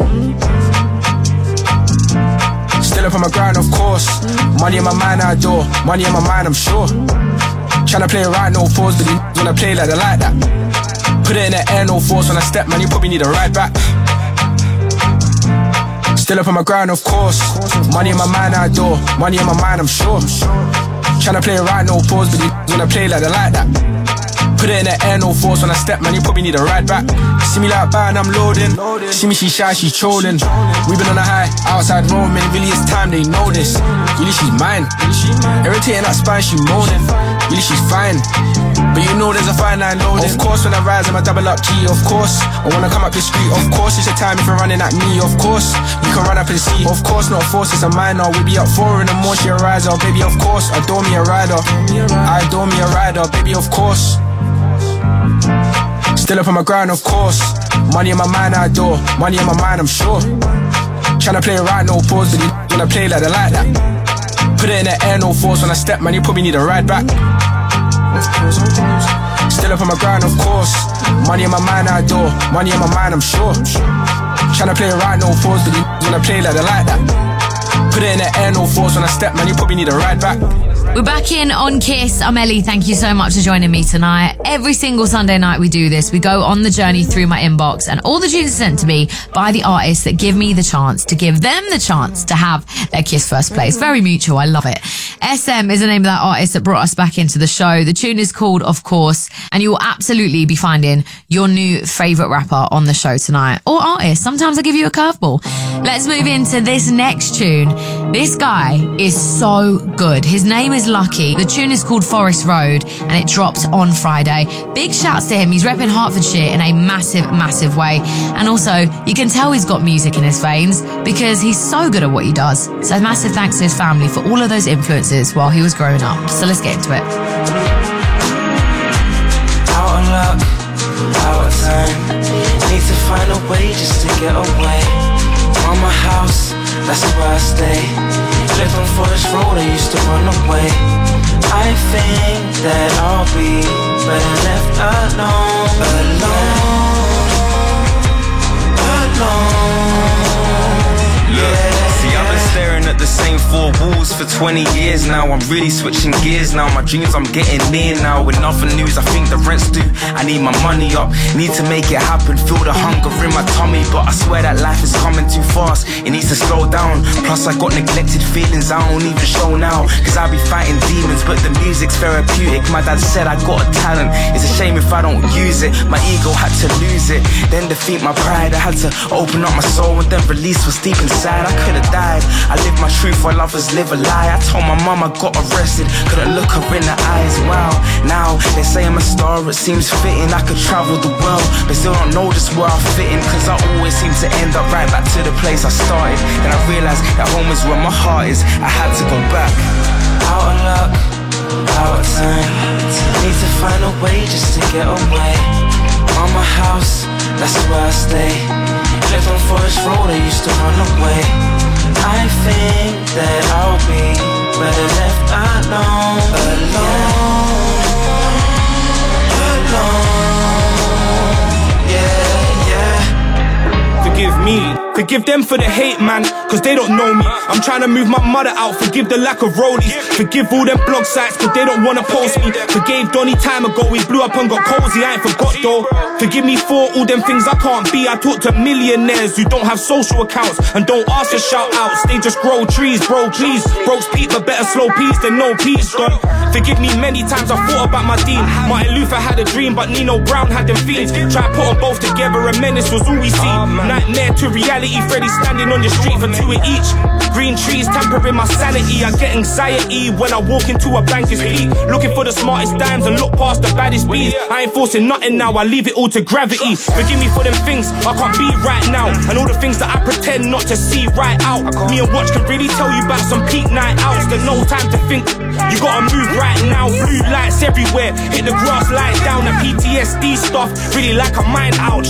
Still up on my grind, of course. Money in my mind, I adore. Money in my mind, I'm sure. Tryna play it right, no pause, but you wanna play like they like that. Put it in the air, no force. When I step, man, you probably need a ride back. Still up on my grind, of course. Money in my mind, I adore. Money in my mind, I'm sure. Tryna play it right, no pause, but you wanna play like they like that. Put it in the air, no force. When I step, man, you probably need a ride back. See me like buying, I'm loading. See me, she shy, she trolling. We been on a high, outside roaming. Really, it's time they know this. Really, she's mine. Irritating that spine, she moaning. Really, she's fine. But you know there's a fine line loading. Of course, when I rise, I'm a double up key. Of course, I wanna come up the street. Of course, it's your time if you're running at me. Of course, you can run up and see. Of course, not a force, it's a minor. We be up 4 in the morning, she a riser. Baby, of course, adore me a rider. I adore me a rider, baby, of course. Still up on my grind, of course. Money in my mind, I adore. Money in my mind, I'm sure. Tryna play it right, no pause, but you wanna play like they like that. Put it in the air, no force. When I step, man, you probably need a ride back. Still up on my grind, of course. Money in my mind, I adore. Money in my mind, I'm sure. Tryna play it right, no pause, but you wanna play like they like that. Put it in the air, no force. When I step, man, you probably need a ride back. We're back in on Kiss. I'm Ellie. Thank you so much for joining me tonight. Every single Sunday night we do this. We go on the journey through my inbox, and all the tunes are sent to me by the artists that give me the chance to give them the chance to have their Kiss first place. Very mutual. I love it. SM is the name of that artist that brought us back into the show. The tune is called Of Course, and you will absolutely be finding your new favourite rapper on the show tonight, or artist. Sometimes I give you a curveball. Let's move into this next tune. This guy is so good. His name is Lucky. The tune is called Forest Road, and it dropped on Friday. Big shouts to him. He's repping Hertfordshire in a massive, massive way. And also, you can tell he's got music in his veins because he's so good at what he does. So massive thanks to his family for all of those influences while he was growing up. So let's get into it. Out of luck, out of time. Need to find a way just to get away. On my house, that's where I stay. Living for this road, I used to run away. I think that I'll be better left alone. Look, see, I've been staring at the same 4 walls for 20 years now. I'm really switching gears now. My dreams, I'm getting near now. With nothing news, I think the rent's due. I need my money up, need to make it happen. Feel the hunger in my tummy, but I swear that life is coming too fast. It needs to slow down. Plus I got neglected feelings I don't even show now, cause I be fighting demons, but the music's therapeutic. My dad said I got a talent, it's a shame if I don't use it. My ego had to lose it, then defeat my pride. I had to open up my soul and then release what's deep inside. I could've died, I live my truth while others live a lie. I told my mom I got arrested, couldn't look her in the eyes. Wow, now they say I'm a star, it seems fitting. I could travel the world, but still don't know just where I fit in, cause I always seem to end up right back to the place I started. Then I realized that home is where my heart is. I had to go back. Out of luck, out of time. Need to find a way just to get away. Mama house, that's where I stay. Lived on Forest Road, I used to run away. I think that I'll be better left alone. Forgive me, forgive them for the hate, man, cause they don't know me. I'm trying to move my mother out, forgive the lack of rollies. Forgive all them blog sites, cause they don't wanna post me. Forgave Donny time ago, we blew up and got cozy, I ain't forgot though. Forgive me for all them things I can't be. I talk to millionaires who don't have social accounts and don't ask for shout outs. They just grow trees, bro, please. Broke speak, but better slow peas than no peas, done. Forgive me many times I thought about my dean. Martin Luther had a dream, but Nino Brown had them fiends. Try to put them both together, a menace was all we see. Nightmare to reality, Freddy standing on the street for 2 each. Green trees tampering my sanity. I get anxiety when I walk into a bank's peak. Looking for the smartest dimes and look past the baddest bees. I ain't forcing nothing now, I leave it all to gravity. Forgive me for them things I can't be right now, and all the things that I pretend not to see right out. Me and Watch can really tell you about some peak night outs. There's no time to think, you gotta move right now. Blue lights everywhere, hit the grass, lie down. The PTSD stuff, really like a mind out,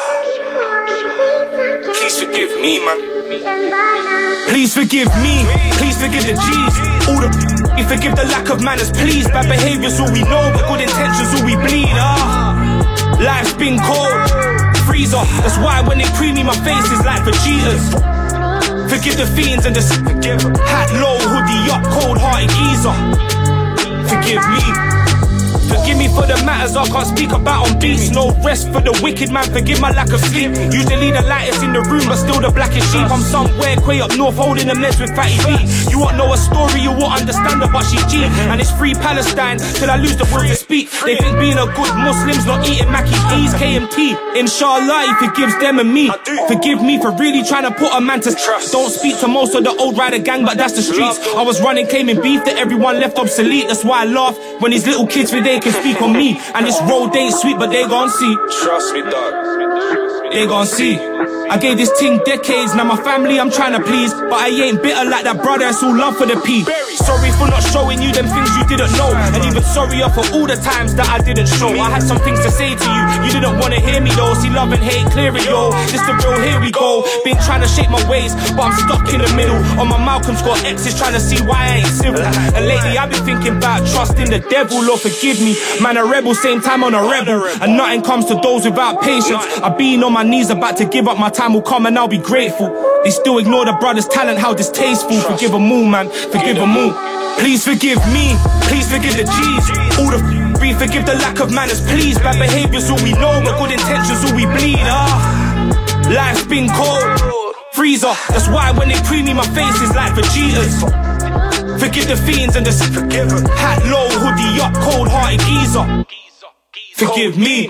Please forgive me, man. Please forgive me. Please forgive the G's. All the you forgive the lack of manners, please. Bad behaviour's all we know, but good intentions all we bleed. Life's been cold, freezer. That's why when they pre me, my face is like Vegeta's. Forgive the fiends and the hat low, hoodie up, cold-hearted geezer. Forgive me. Forgive me for the matters I can't speak about on beats. No rest for the wicked man, forgive my lack of sleep. Usually the lightest in the room, but still the blackest sheep. I'm somewhere way up north, holding them legs with fatty feet. You won't know a story, you won't understand her, but she G. And it's free Palestine, till I lose the will to speak. They think being a good Muslim's not eating Mackie D's, KMT. Inshallah, he forgives them and me. Forgive me for really trying to put a man to trust. Don't speak to most of the old rider gang, but that's the streets. I was running, claiming beef that everyone left obsolete. That's why I laugh when these little kids for they can speak on me. And this road ain't sweet, but they gon' see. Trust me, dog. They gon' see. I gave this thing decades, now my family I'm trying to please. But I ain't bitter like that brother, it's all love for the P. Sorry for not showing you them things you didn't know. And even sorrier for all the times that I didn't show. I had some things to say to you, you didn't want to hear me though. See love and hate, clear it yo, this the real, here we go. Been trying to shape my ways, but I'm stuck in the middle. On my Malcolm's got X's trying to see why I ain't civil. And lately I've been thinking about trusting the devil. Lord forgive me, man a rebel, same time on a rebel. And nothing comes to those without patience. I've been on my knees about to give up, my time will come and I'll be grateful. They still ignore the brother's talent, how distasteful. Forgive them all, man, forgive them all. Please forgive me, please forgive the G's. All the free, forgive the lack of manners, please. Bad behaviour's all we know, but good intentions all we bleed. Life's been cold, freezer. That's why when they pre me, my face is like Vegeta's. Forgive the fiends and the hat low, hoodie up, cold-hearted geezer. Forgive me.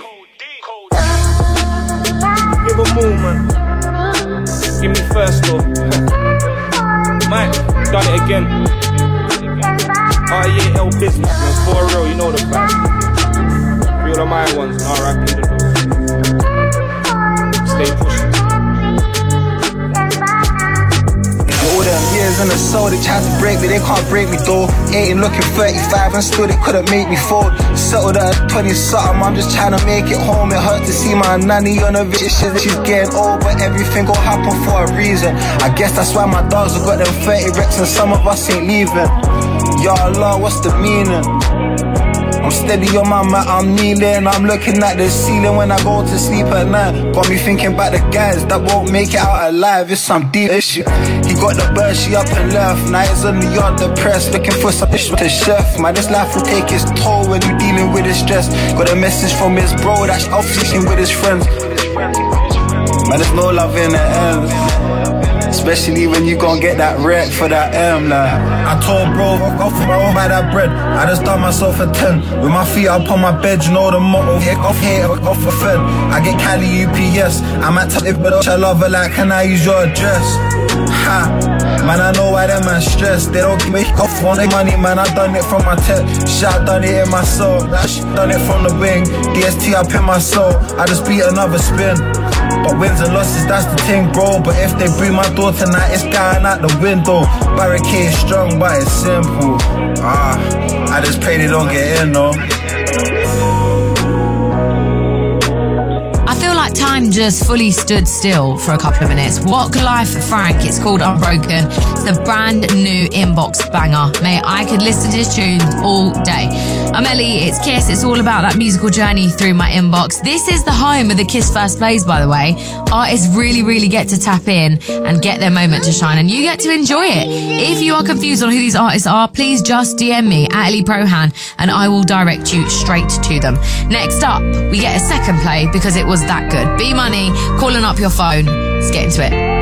Give them all, man. Give me first though. Mike, done it again. REAL business, man. For real, you know the fact. Real of my ones, R.I.P. the doors. Stay pushing. All them years in the soul, they tried to break me, they can't break me though. 18 looking 35 and still they couldn't make me fold. Settled at 20 something, I'm just trying to make it home. It hurt to see my nanny on a vision. She's getting old, but everything gon' happen for a reason. I guess that's why my dogs have got them 30 wrecks and some of us ain't leaving. Ya Allah, what's the meaning? I'm steady on my mat, I'm kneeling. I'm looking at the ceiling when I go to sleep at night. Got me thinking about the guys that won't make it out alive. It's some deep issue. He got the bird, she up and left. Now he's on the yard depressed, looking for some dish with the chef. Man, this life will take its toll when you dealing with the stress. Got a message from his bro that's out fishing with his friends. Man, there's no love in the end, especially when you gon' get that wreck for that M, like. I told bro, off buy that bread. I just done myself a 10. With my feet up on my bed, you know the motto. Off here, off a fed. I get Cali UPS. I'm at top if I love her like, can I use your address? Ha, man, I know why them man stressed. They don't make off on the money, man. I done it from my tech. Shot done it in my soul. That shit done it from the wing. DST up in my soul. I just beat another spin. But wins and losses, that's the thing, bro. But if they bring my door tonight, it's going out the window. Barricade strong, but it's simple. I just pray they don't get in, though. time just fully stood still for a couple of minutes. Walk Life Frank, it's called Unbroken. It's the brand new Inbox banger. Mate, I could listen to this tune all day. I'm Ellie, it's Kiss. It's all about that musical journey through my inbox. This is the home of the Kiss First Plays, by the way. Artists really get to tap in and get their moment to shine, and you get to enjoy it. If you are confused on who these artists are, please just DM me at Ellie Prohan and I will direct you straight to them. Next up, we get a second play because it was that good. B Money, calling up your phone. Let's get into it.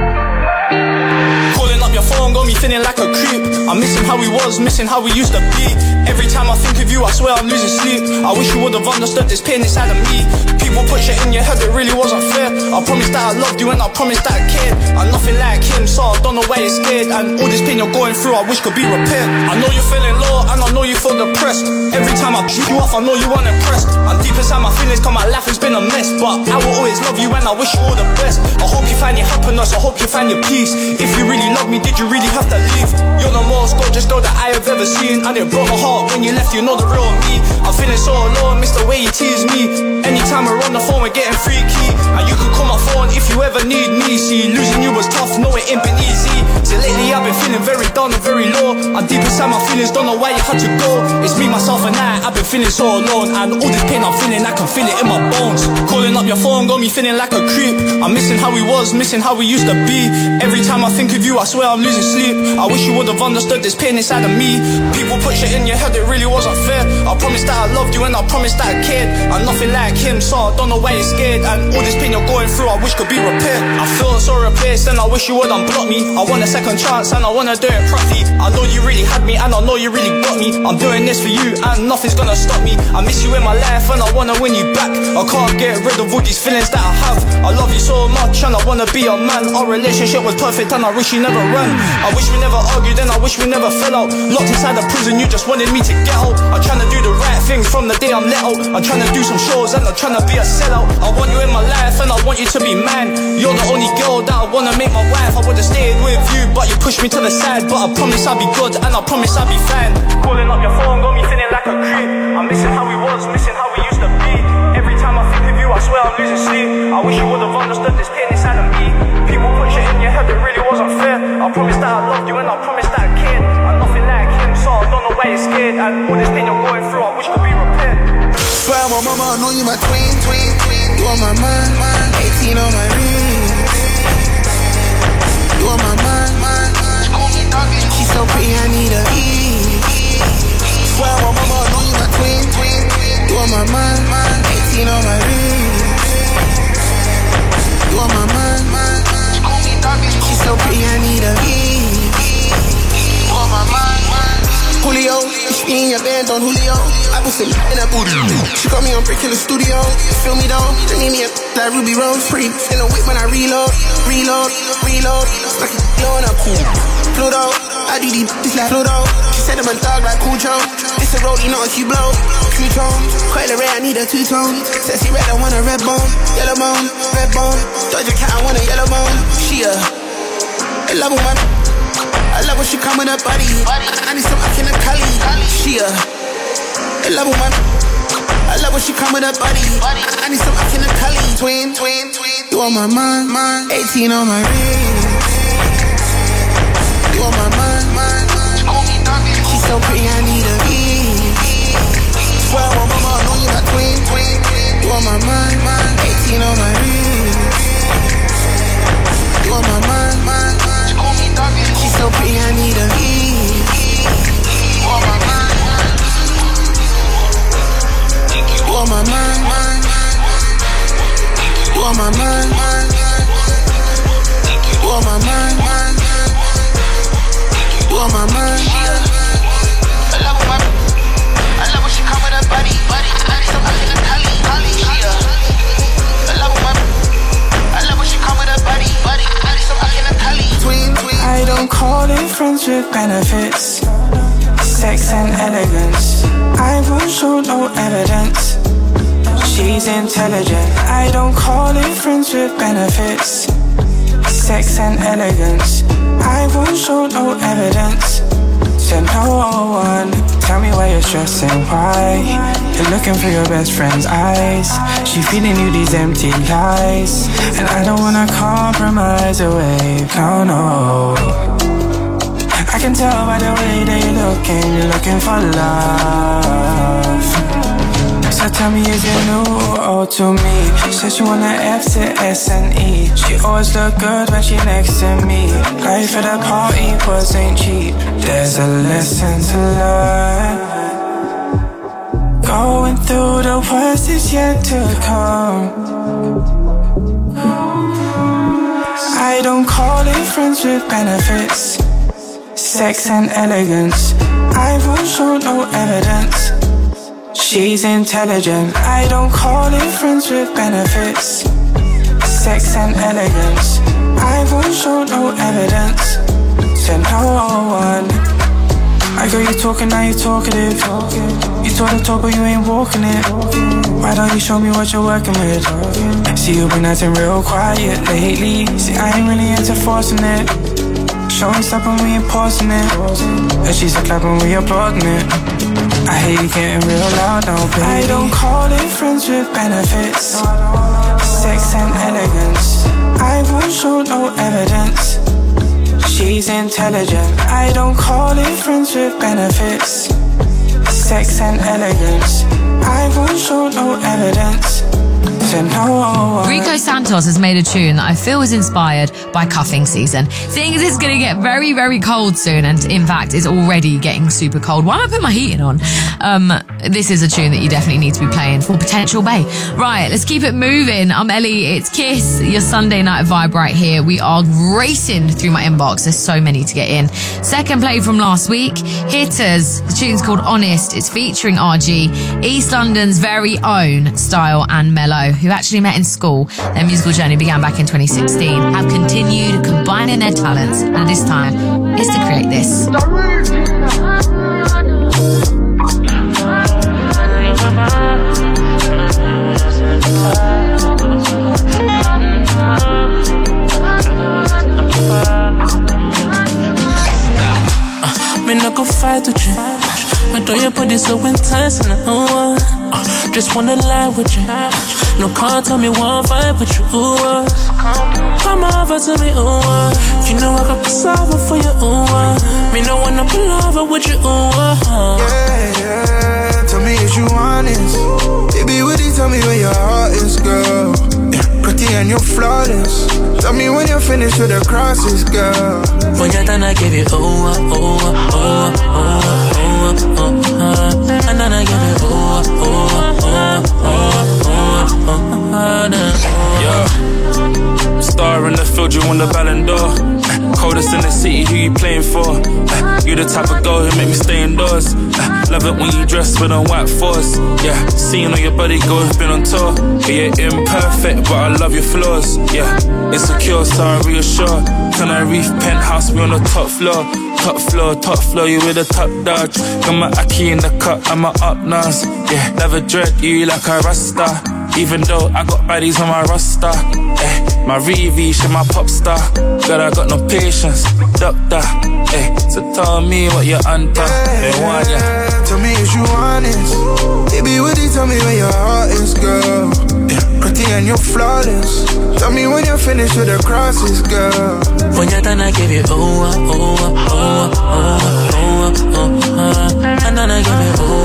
Calling up your phone got me feeling like a creep. I'm missing how we was, missing how we used to be. Every time I think of you, I swear I'm losing sleep. I wish you would've understood this pain inside of me. People put shit in your head, it really wasn't fair. I promised that I loved you and I promised that I cared. I'm nothing like him, so I don't know why you're scared. And all this pain you're going through, I wish could be repaired. I know you're feeling low and I know you feel depressed. Every time I shoot you off, I know you weren't impressed. And deep inside my feelings, cause my life has been a mess. But I will always love you and I wish you all the best. I hope you find your happiness, I hope you find your peace. If you really love me, did you really have to leave? You're the most gorgeous girl that I have ever seen, and it broke my heart when you left, you know the real me. I'm feeling so alone, miss the way you tease me. Anytime we're on the phone, we're getting freaky. And you can call my phone if you ever need me. See, losing you was tough, no it ain't been easy. See, lately I've been feeling very down and very low. And deep inside my feelings, don't know why you had to go. It's me, myself and I've been feeling so alone. And all this pain I'm feeling, I can feel it in my bones. Calling up your phone got me feeling like a creep. I'm missing how we was, missing how we used to be. Every time I think of you, I swear I'm losing sleep. I wish you would've understood this pain inside of me. People put shit in your head, it really wasn't fair. I promised that I loved you and I promised that I cared. I'm nothing like him, so I don't know why you're scared. And all this pain you're going through, I wish could be repaired. I feel so replaced and I wish you would unblock me. I want a second chance and I wanna do it properly. I know you really had me and I know you really got me. I'm doing this for you and nothing's gonna stop me. I miss you in my life and I wanna win you back. I can't get rid of all these feelings that I have. I love you so much and I wanna be your man. Our relationship was perfect and I wish you never ran. I wish we never argued and I wish we never fell out. Locked inside the prison, you just wanted me to get out. I'm trying to do the right things from the day I'm let out. I'm trying to do some shows and I'm trying to be a sellout. I want you in my life and I want you to be mine. You're the only girl that I wanna make my wife. I would've stayed with you but you pushed me to the side. But I promise I'll be good and I promise I'll be fine. Calling up your phone got me feeling like a creep. I'm missing how we was, missing how we used to be. Every time I think of you, I swear I'm losing sleep. I wish you would've understood this pain inside of me. People put shit in your head, it really wasn't fair. I promised that I loved you and I promised that I cared. I'm nothing like him, so I don't know why you're scared. And all this pain you're going through, I wish could be repaired. Swear my mama, I know you my twin. You on my mind, 18 on my ring. You on my mind. She's so pretty, I need her. Swear my mama, I know you my twin. You on my mind, 18 on my ring. You on my mind. She's so pretty, I need her. You on my mind. Julio, ich bin in your band on Julio. I put some in that booty. She got me on brick in the studio. Feel me though, they need me like Ruby Rose. Free in the whip when I reload. Like a glow in a pool. Pluto, I do these like Pluto. She said I'm a dog like Cujo. It's a rollie, not a few blow. Two-tone, quite a red, I need a two-tone. Sexy red, I want a red bone. Yellow bone, red bone. Doja Cat, I want a yellow bone. She I love her, man. I love when she come with her body. I need some act in the Cali. She I love her, man. I love when she come with her body. I need some act in the Cali. Twin. You on my mind, 18 on my ring. You on my mind. She's so pretty, I need her. Swear my mama, I know you my twin. You on my mind, 18 on my ring. You on my mind. She's so pretty, I need her. You on my mind. You on my mind. You on my mind. You on my mind. You on my mind. I love her, I love when she come with her body. So I feel like Cali. I love her, I love when she come with her body. So I feel like Cali. Twin. I don't call it friends with benefits, sex and elegance. I won't show no evidence. She's intelligent. I don't call it friends with benefits, sex and elegance. I won't show no evidence to no one. tell me why you're stressing, why? You're looking for your best friend's eyes. She feeding you these empty lies, and I don't wanna compromise away, no. I can tell by the way that you're looking for love. So tell me, is it new or to me? She said she wanna F to S and E. She always look good when she next to me. Life at a party wasn't cheap. There's a lesson to learn. Going through the worst is yet to come. I don't call it friends with benefits, sex and elegance. I won't show no evidence. She's intelligent. I don't call it friends with benefits, sex and elegance. I won't show no evidence to no one. I got you talking, now you talkative. You talk the talk, but you ain't walking it. Why don't you show me what you're working with? See, you've been acting real quiet lately. See, I ain't really into forcing it. Showing stuff when we ain't pausing it. And she's a clapping when you're applauding it. I hate you getting real loud now, baby. I don't call it friends with benefits, sex and elegance. I won't show no evidence. She's intelligent. I don't call it friends with benefits, sex and elegance. I won't show no evidence to no one. Rico Santos has made a tune that I feel is inspired by cuffing season. Seeing as it's going to get very, very cold soon, and in fact it's already getting super cold. Why am I putting my heating on? This is a tune that you definitely need to be playing for Potential Bay. Right, let's keep it moving. I'm Ellie, it's Kiss, your Sunday night vibe right here. We are racing through my inbox. There's so many to get in. Second play from last week, Hitters. The tune's called Honest. It's featuring RG, East London's very own Style and Mellow, who actually met in school. Their musical journey began back in 2016, have continued combining their talents, and this time is to create this. Me no go fight with you. Me do your body so intense and just wanna lie with you. No can't tell me one vibe with you. Come over to me, you know I got cassava for you. Me no wanna pull over with you. Yeah, tell me if you honest. Baby, would you tell me where your heart is, girl? Yeah, pretty and you're flawless. Tell me when you're finished with the crosses, girl. When you're done, I give you and then I give you yeah. Star in the field, you on the Ballon d'Or. Coldest in the city, who you playing for? You the type of girl who make me stay indoors. Love it when you dress with a white force. Yeah, seeing all your body go, been on tour. Yeah, you're imperfect, but I love your flaws. Yeah, insecure, so I reassure. Can I reef penthouse, we on the top floor. Top floor, you with a top dodge. Got my Aki in the cup, I'm a up nose. Yeah, never dread you like a Rasta. Even though I got baddies on my roster. My Reeve, she my pop star. Girl, I got no patience, doctor. So tell me what you're under. Yeah, tell me if you honest. Baby, would you tell me where your heart is, girl? Yeah, pretty and you're flawless. Tell me when you're finished with the crosses, girl. When you're done, I give you and then I give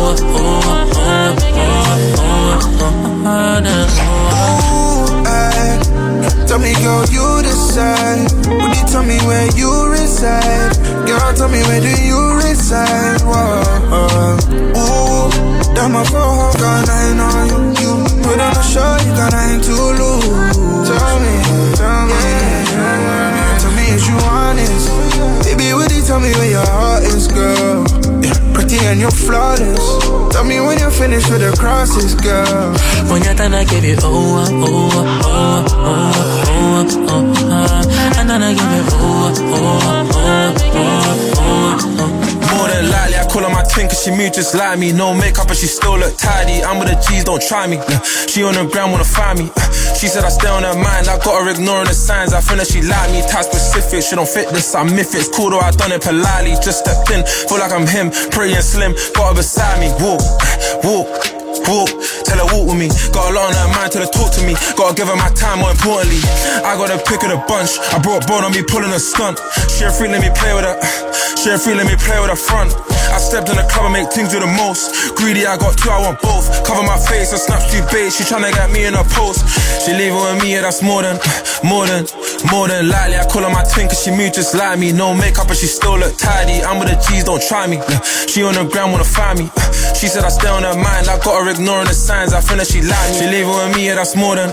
you tell me, girl, you decide. Would you tell me where you reside? Girl, tell me where do you reside? Ooh, damn, my phone got I know you put on a show, you got nothing to lose. Tell me if you honest. Baby, would you tell me where your heart is, girl? Yeah, pretty and you're flawless. Tell me when you're finished with the crosses, girl. When you're done, I give you and then I give you more than likely, I call her my twin cause cause she mute just like me. No makeup but she still look tidy. I'm with the G's, don't try me. She on the ground wanna find me. She said I stay on her mind, I got her ignoring the signs. I think that she like me, type specific. She don't fit this, I'm myth. It's cool though, I done it politely. Just stepped in, feel like I'm him, pretty and slim. Got her beside me, walk, walk, walk. Tell her walk with me. Got a lot on her mind, tell her talk to me. Gotta give her my time, more importantly. I got a pick of the bunch. I brought bone on me, pulling a stunt. She a free, let me play with her. She a free, let me play with her front. I stepped in the club and make things do the most. Greedy, I got two, I want both. Cover my face, I snap too bait. She tryna get me in her post. She leave it with me, yeah, that's more than likely. I call her my twin cause she mute just like me. No makeup but she still look tidy. I'm with the G's, don't try me. She on the ground wanna find me. She said I stay on her mind, I got her ignoring the signs. I think that she like me. She leave it with me, yeah, that's more than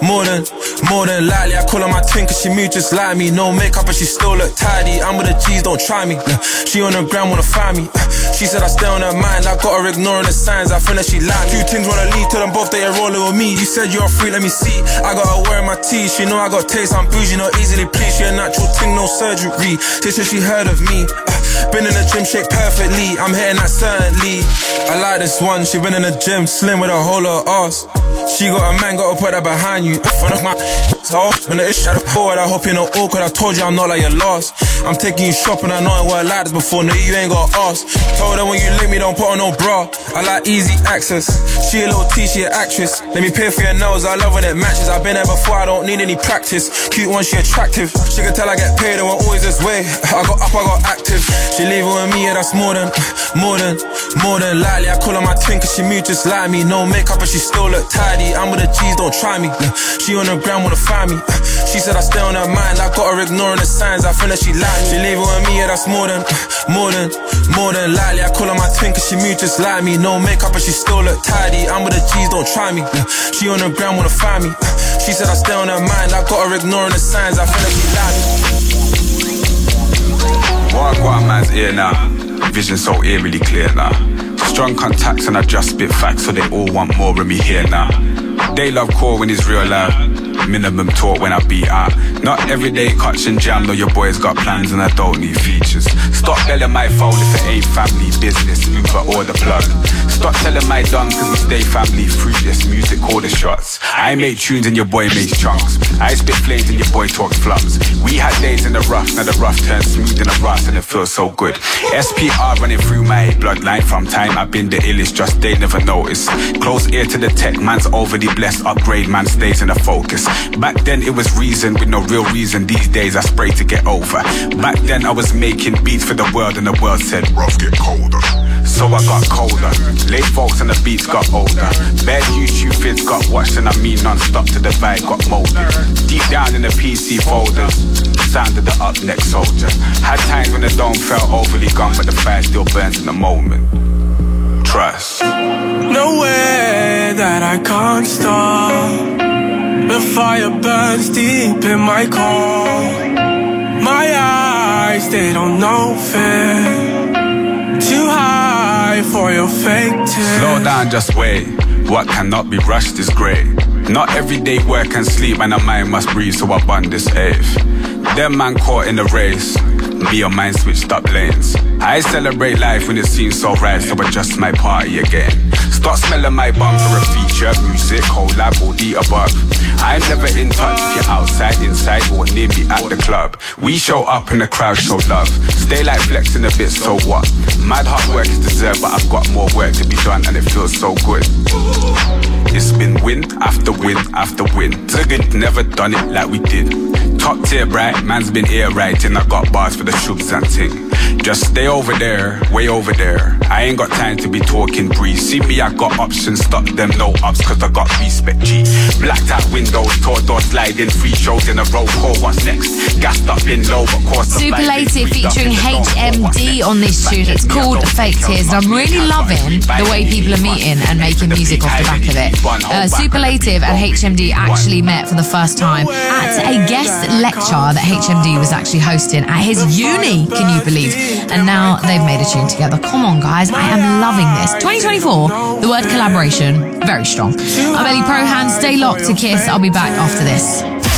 likely. I call her my twin cause she mute just like me. No makeup but she still look tidy. I'm with the G's, don't try me. She on the ground wanna find me. She said I stay on her mind, I got her ignoring the signs. I think that she like me. Two things wanna leave to them both, they ain't rolling with me. You said you're free, let me see. I got her wearing my teeth, she know I got taste. I'm bougie, not easily pleased. She a natural thing, no surgery. She said she heard of me. Been in the gym, shake perfectly. I'm hitting that certainly. I like this one, she been in the gym, slim with a whole lot of ass. She got a man, gotta put that behind you. Front of my so when the issue forward, I hope you're not awkward. I told you I'm not like your lost. I'm taking you shopping, I know I weren't like this before. No, you ain't got ask. Told her when you link me, don't put on no bra. I like easy access. She a little T, she an actress. Let me pay for your nails, I love when it matches. I've been there before, I don't need any practice. Cute one, she attractive. She can tell I get paid, I won't always this way. I got up, I got active. She leave it with me, yeah, that's more than likely. I call her my twin cause she mute just like me. No makeup but she still look tidy. I'm with the G's, don't try me. She on the ground wanna find me. She said I stay on her mind, I got her ignoring the signs. I think that she like me. She leave it with me, yeah, that's more than likely. I call her my twin cause she mute just like me. No makeup but she still look tidy. I'm with the G's, don't try me. She on the ground wanna find me. She said I stay on her mind, I got her ignoring the signs. I think that she like me. What I got a man's ear now, vision so eerily clear now. Strong contacts and I just spit facts so they all want more of me here now. They love core when it's real loud. Minimum talk when I beat out. Not everyday cuts and jam, though your boys got plans and I don't need features. Stop belling my phone if it ain't family business, Uber or the plug. Stop telling my dons cause we stay family through this music, call the shots. I make tunes and your boy makes chunks. I spit flames and your boy talks flums. We had days in the rough, now the rough turns smooth in the rust and it feels so good. SPR running through my bloodline from time I've been the illest, just they never notice. Close ear to the tech, man's overly blessed, upgrade, man stays in the focus. Back then it was reason with no real reason. These days I spray to get over. Back then I was making beats for the world and the world said rough get colder. So I got colder. Late folks and the beats got older. Bad YouTube vids got watched and I mean non-stop to the vibe got molded. Deep down in the PC folders, sound of the up next soldier. Had times when the dome felt overly gone, but the fire still burns in the moment. Trust. No way that I can't stop. The fire burns deep in my core. My eyes, they don't know fear. Too high for your fake tears. Slow down, just wait. What cannot be rushed is great. Not every day work and sleep and a mind must breathe, so I bun this eighth. Them man caught in the race, me or mine switched up lanes. I celebrate life when it seems so right, so I adjust my party again. Start smelling my bum for a feature, music, collab, or the above. I'm never in touch if you're outside, inside, or near me at the club. We show up and the crowd show love. Stay like flexing a bit, so what? Mad hard work is deserved, but I've got more work to be done and it feels so good. It's been win after win after win. Ziggy never done it like we did. Top tier bright, man's been here writing. I got bars for the shooks and ting. Just stay over there, way over there. I ain't got time to be talking breeze. See me, I got options, stop them, no ups, cause I got respect, G. Blacked out windows, tall door sliding, 3 shows in a row, call what's next. Gassed up in low, but course Superlative featuring HMD on this tune. It's called Fake Tears, and I'm really loving the way people are meeting and making music off the back of it. Superlative and HMD actually met for the first time at a guest lecture that HMD was actually hosting at his uni, can you believe? And now they've made a tune together. Come on, guys, I am loving this. 2024, the word collaboration, very strong. I'm Ellie Prohan, stay locked to Kiss. I'll be back after this.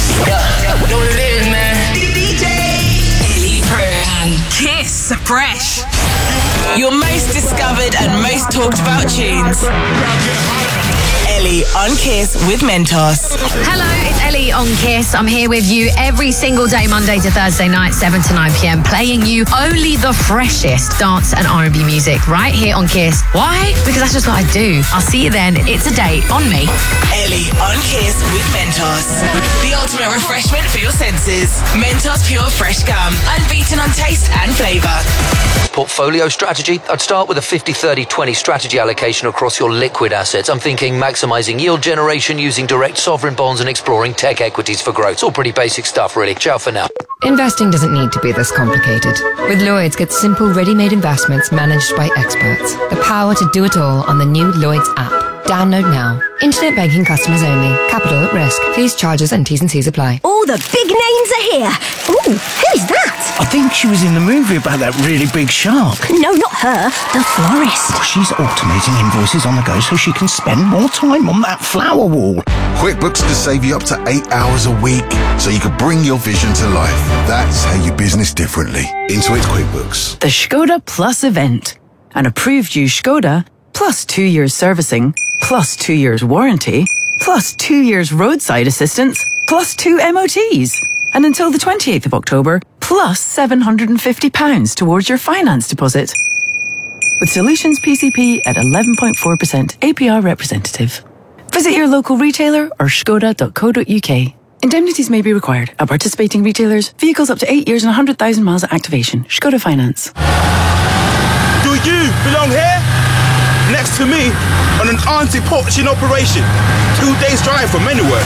Know what it is, man. DJ Ellie Prohan. Kiss Fresh. Your most discovered covered and most talked about tunes. Ellie on Kiss with Mentos. Hello, it's Ellie on Kiss. I'm here with you every single day, Monday to Thursday night, 7 to 9 p.m, playing you only the freshest dance and R&B music right here on Kiss. Why? Because that's just what I do. I'll see you then. It's a date on me. Ellie on Kiss with Mentos. The ultimate refreshment for your senses. Mentos Pure Fresh Gum. Unbeaten on taste and flavour. Portfolio strategy? I'd start with a 50-30-20 strategy allocation across your liquid assets. I'm thinking maximising yield generation using direct sovereign bonds and exploring tech equities for growth. It's all pretty basic stuff, really. Ciao for now. Investing doesn't need to be this complicated. With Lloyds, get simple, ready-made investments managed by experts. The power to do it all on the new Lloyds app. Download now. Internet banking customers only. Capital at risk. Fees, charges and T's and C's apply. All the big names are here. Ooh, who's that? I think she was in the movie about that really big shark. No, not her. The florist. She's automating invoices on the go so she can spend more time on that flower wall. QuickBooks can save you up to 8 hours a week so you can bring your vision to life. That's how you business differently. Intuit QuickBooks. The Skoda Plus event. An approved used Skoda, plus 2 years servicing, plus 2 years warranty, plus 2 years roadside assistance, plus 2 MOTs. And until the 28th of October, plus £750 towards your finance deposit. With Solutions PCP at 11.4% APR representative. Visit your local retailer or skoda.co.uk. Indemnities may be required at participating retailers. Vehicles up to 8 years and 100,000 miles at activation. Skoda Finance. Do you belong here? Next to me on an anti-poaching operation. 2 days drive from anywhere.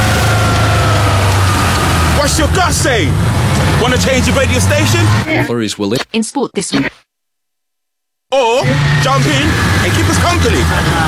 What's your gut say? Want to change your radio station? Flurries will it? In sport this week. Or jump in and keep us company.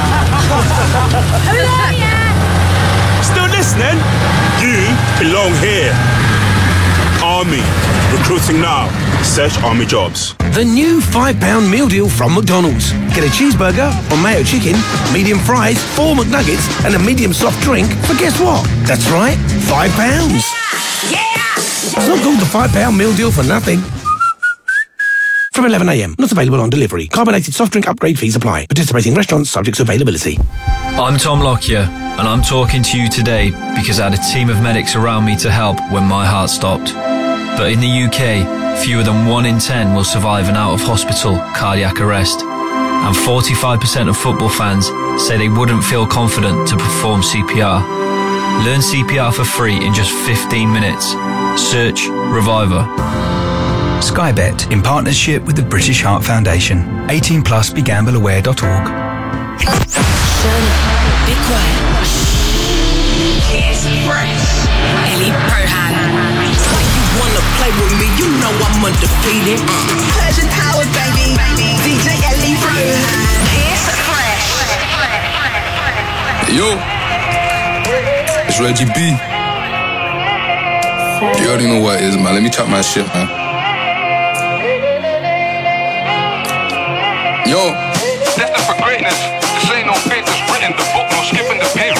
Still listening? You belong here. Army. Recruiting now. Search Army Jobs. The new £5 meal deal from McDonald's. Get a cheeseburger or mayo chicken, medium fries, 4 McNuggets and a medium soft drink for guess what? That's right, £5. It's not called the £5 meal deal for nothing. From 11 a.m. Not available on delivery. Carbonated soft drink upgrade fees apply. Participating restaurants subject to availability. I'm Tom Lockyer, and I'm talking to you today because I had a team of medics around me to help when my heart stopped. But in the UK, fewer than 1 in 10 will survive an out-of-hospital cardiac arrest. And 45% of football fans say they wouldn't feel confident to perform CPR. Learn CPR for free in just 15 minutes. Search Reviver. Sky Bet, in partnership with the British Heart Foundation. 18 plus, begambleaware.org. Be quiet. Kiss Fresh. Ellie Prohan. You wanna play with me? You know I'm undefeated. Persian Power, baby. DJ Ellie Prohan. Kiss Fresh. Yo, it's Reggie B. You already know what it is, man. Let me chop my shit, man. Yo, destined for greatness. This ain't no fate that's written. The book, no skipping the page.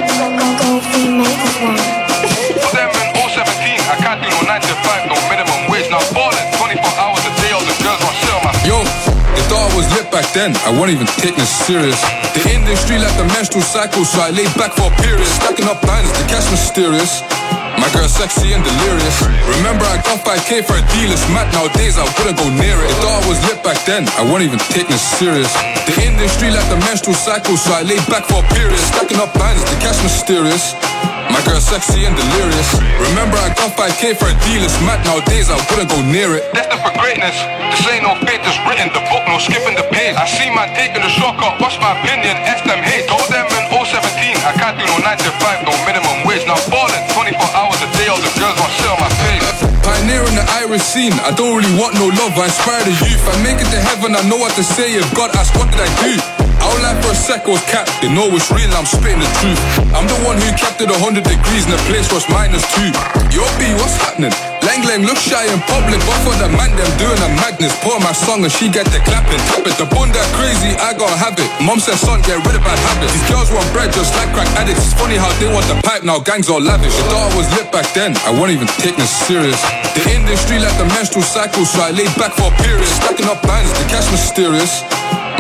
For them in 017, I can't do no 9 to 5, no minimum wage. Now ballin', 24 hours a day, all the girls want shit on my. Yo, they thought I was lit back then. I wasn't even taking it serious. The industry like a menstrual cycle, so I laid back for a period. Stacking up lines, the cash mysterious. My girl sexy and delirious. Remember I got 5K for a dealer's mat. Nowadays I wouldn't go near it. They thought I was lit back then. I wasn't even taking it serious. The industry like the menstrual cycle, so I laid back for a period. Stacking up lines, the cash mysterious. My girl sexy and delirious. Remember I got 5K for a dealer's mat. Nowadays I wouldn't go near it. Destined for greatness. This ain't no fate that's written. The book, no skipping the page. I see man taking the shortcut. What's my opinion? Ask them hate. Told them in 017, I can't do no 9 to 5, no minimum wage. Now ballin', 24 hours a day, all the girls want shit on my face. Pioneering the Irish scene. I don't really want no love, I inspire the youth. I make it to heaven, I know what to say. If God asks, what did I do? Our life for a sec was capped. They know it's real, I'm spitting the truth. I'm the one who kept it 100 degrees in a place where it's -2. Yo B, what's happening? Lang Lang look shy in public, but for the man them doing a madness. Pour my song and she get the clapping. Tap it, the bun that crazy, I gotta have it. Mom said son, get rid of bad habits. These girls want bread just like crack addicts. It's funny how they want the pipe, now gangs all lavish. They thought I was lit back then, I wasn't even taking it serious. The industry like the menstrual cycle, so I laid back for a period. Stacking up lines, the cash mysterious.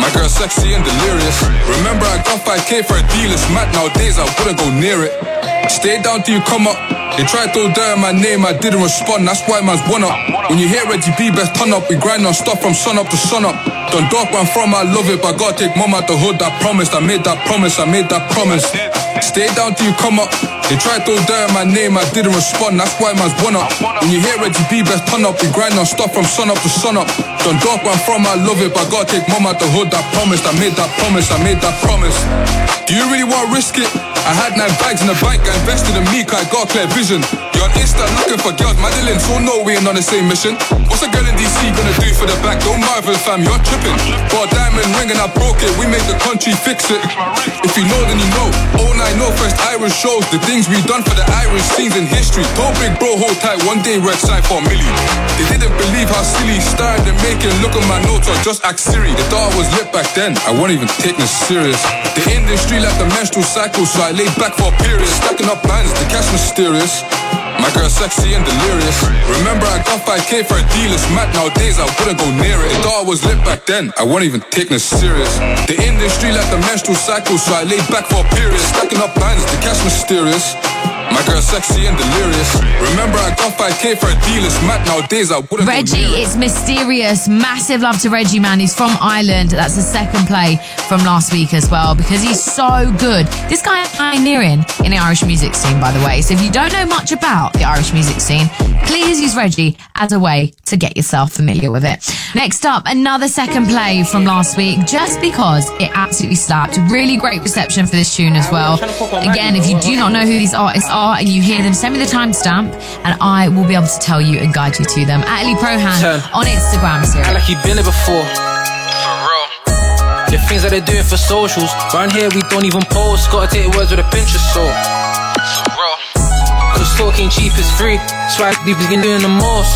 My girl sexy and delirious. Remember I got 5K for a deal. It's mad nowadays, I wouldn't go near it. Stay down till you come up. They tried to dirt my name, I didn't respond. That's why man's one up. When you hear Reggie B, best turn up. We grind on stuff from sun up to sun up. Done dark where I'm from, I love it, but I gotta take mom out the hood. I promised, I made that promise, I made that promise. Stay down till you come up. They tried to dirt my name, I didn't respond. That's why man's one up. When you hear Reggie B, best turn up. We grind on stuff from sun up to sun up. Done dark where I'm from, I love it, but I gotta take mom out the hood. I promised, I made that promise, I made that promise. Do you really wanna risk it? I had 9 bags in the bank, I invested in me, cause I got a clear vision. You're on Insta looking for girls, Madeline, so no, we ain't on the same mission. What's a girl in DC gonna do for the back? Don't marvel, fam, you're tripping. Bought a diamond ring and I broke it, we made the country fix it. If you know, then you know. 090 first Irish shows, the things we done for the Irish scenes in history. Told big bro, hold tight, one day Rex signed for a million. They didn't believe how silly, started to make it. Look at my notes or just act Siri. They thought I was lit back then, I wasn't even taking it serious. The industry like the menstrual cycle, so I laid back for a period. Stacking up lines, the cash mysterious. My girl sexy and delirious. Remember I got 5K for a deal. It's mad nowadays, I wouldn't go near it. They thought I was lit back then, I wasn't even taking it serious. The industry like the menstrual cycle, so I laid back for a period. Stacking up lines, the cash mysterious. My girl sexy and delirious. Remember I got 5K for a deal. It's mad nowadays, I wouldn't Reggie, go near it. it's mysterious. Massive love to Reggie, man. He's from Ireland. That's the second play from last week as well, because he's so good. This guy is pioneering in the Irish music scene, by the way. So if you don't know much about the Irish music scene, please use Reggie as a way to get yourself familiar with it. Next up, another second play from last week, just because it absolutely slapped. Really great reception for this tune as well. Again, if you do not know who these artists are and you hear them, send me the timestamp and I will be able to tell you and guide you to them. At Ellie Prohan on Instagram. I like you've been it before. For real. The things that they're doing for socials. Round here we don't even post. Gotta take words with a pinch of salt. For real. Cause talking cheap is free. Swag deep is doing the most.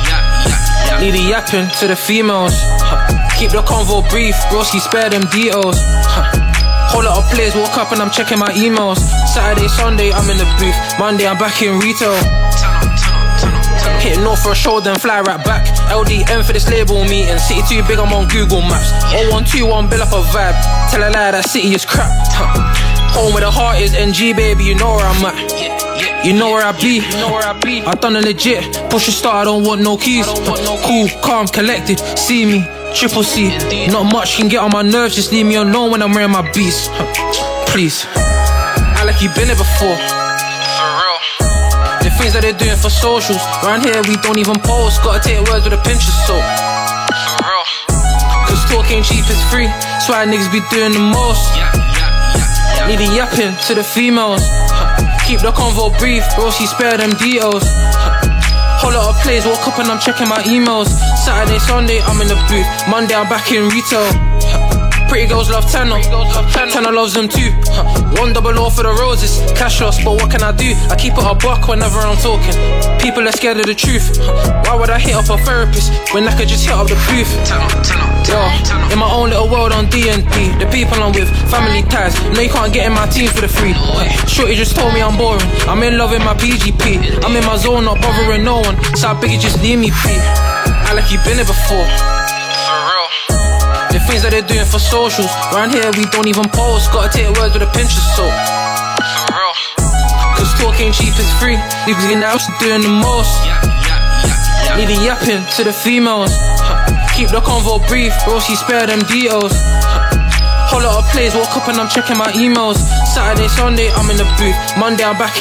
Need a yapping to the females. Keep the convo brief. Broski spare them details. Whole lot of players woke up and I'm checking my emails. Saturday, Sunday, I'm in the booth. Monday, I'm back in retail. Hit north for a show, then fly right back. LDM for this label meeting. City too big, I'm on Google Maps. 0121, build up a vibe. Tell a lie, that city is crap. Home where the heart is, NG, baby, you know where I'm at. You know where I be. I done a legit. Push a start, I don't want no keys. Cool, calm, collected. See me. Triple C, not much can get on my nerves. Just leave me alone when I'm wearing my beats. Please, I like you've been it before. For real. The things that they're doing for socials. Round here we don't even post. Gotta take words with a pinch of salt. For real. Cause talking cheap is free. That's why niggas be doing the most. Need a yapping to the females. Keep the convo brief, bro, she spare them details. Whole lot of plays, woke up and I'm checking my emails. Saturday, Sunday, I'm in the booth. Monday, I'm back in retail. Pretty girls love Tenor. Tenor loves them too. 100 for the roses. Cash loss, but what can I do? I keep it a buck whenever I'm talking. People are scared of the truth. Why would I hit up a therapist when I could just hit up the booth? Yo, in my own little world on D&D. The people I'm with, family ties. No, you can't get in my team for the free. Shorty just told me I'm boring. I'm in love with my PGP. I'm in my zone, not bothering no one. So I beg you just leave me be. I like you've been it before. For real. The things that they're doing for socials. Round here we don't even post. Gotta take words with a pinch of salt. For real. Cause talking cheap is free. Niggas in the house doing the most. Need a yapping to the females. Keep the convo brief, bro, she spare them details. Whole lot of plays, woke up and I'm checking my emails. Saturday, Sunday, I'm in the booth. Monday, I'm back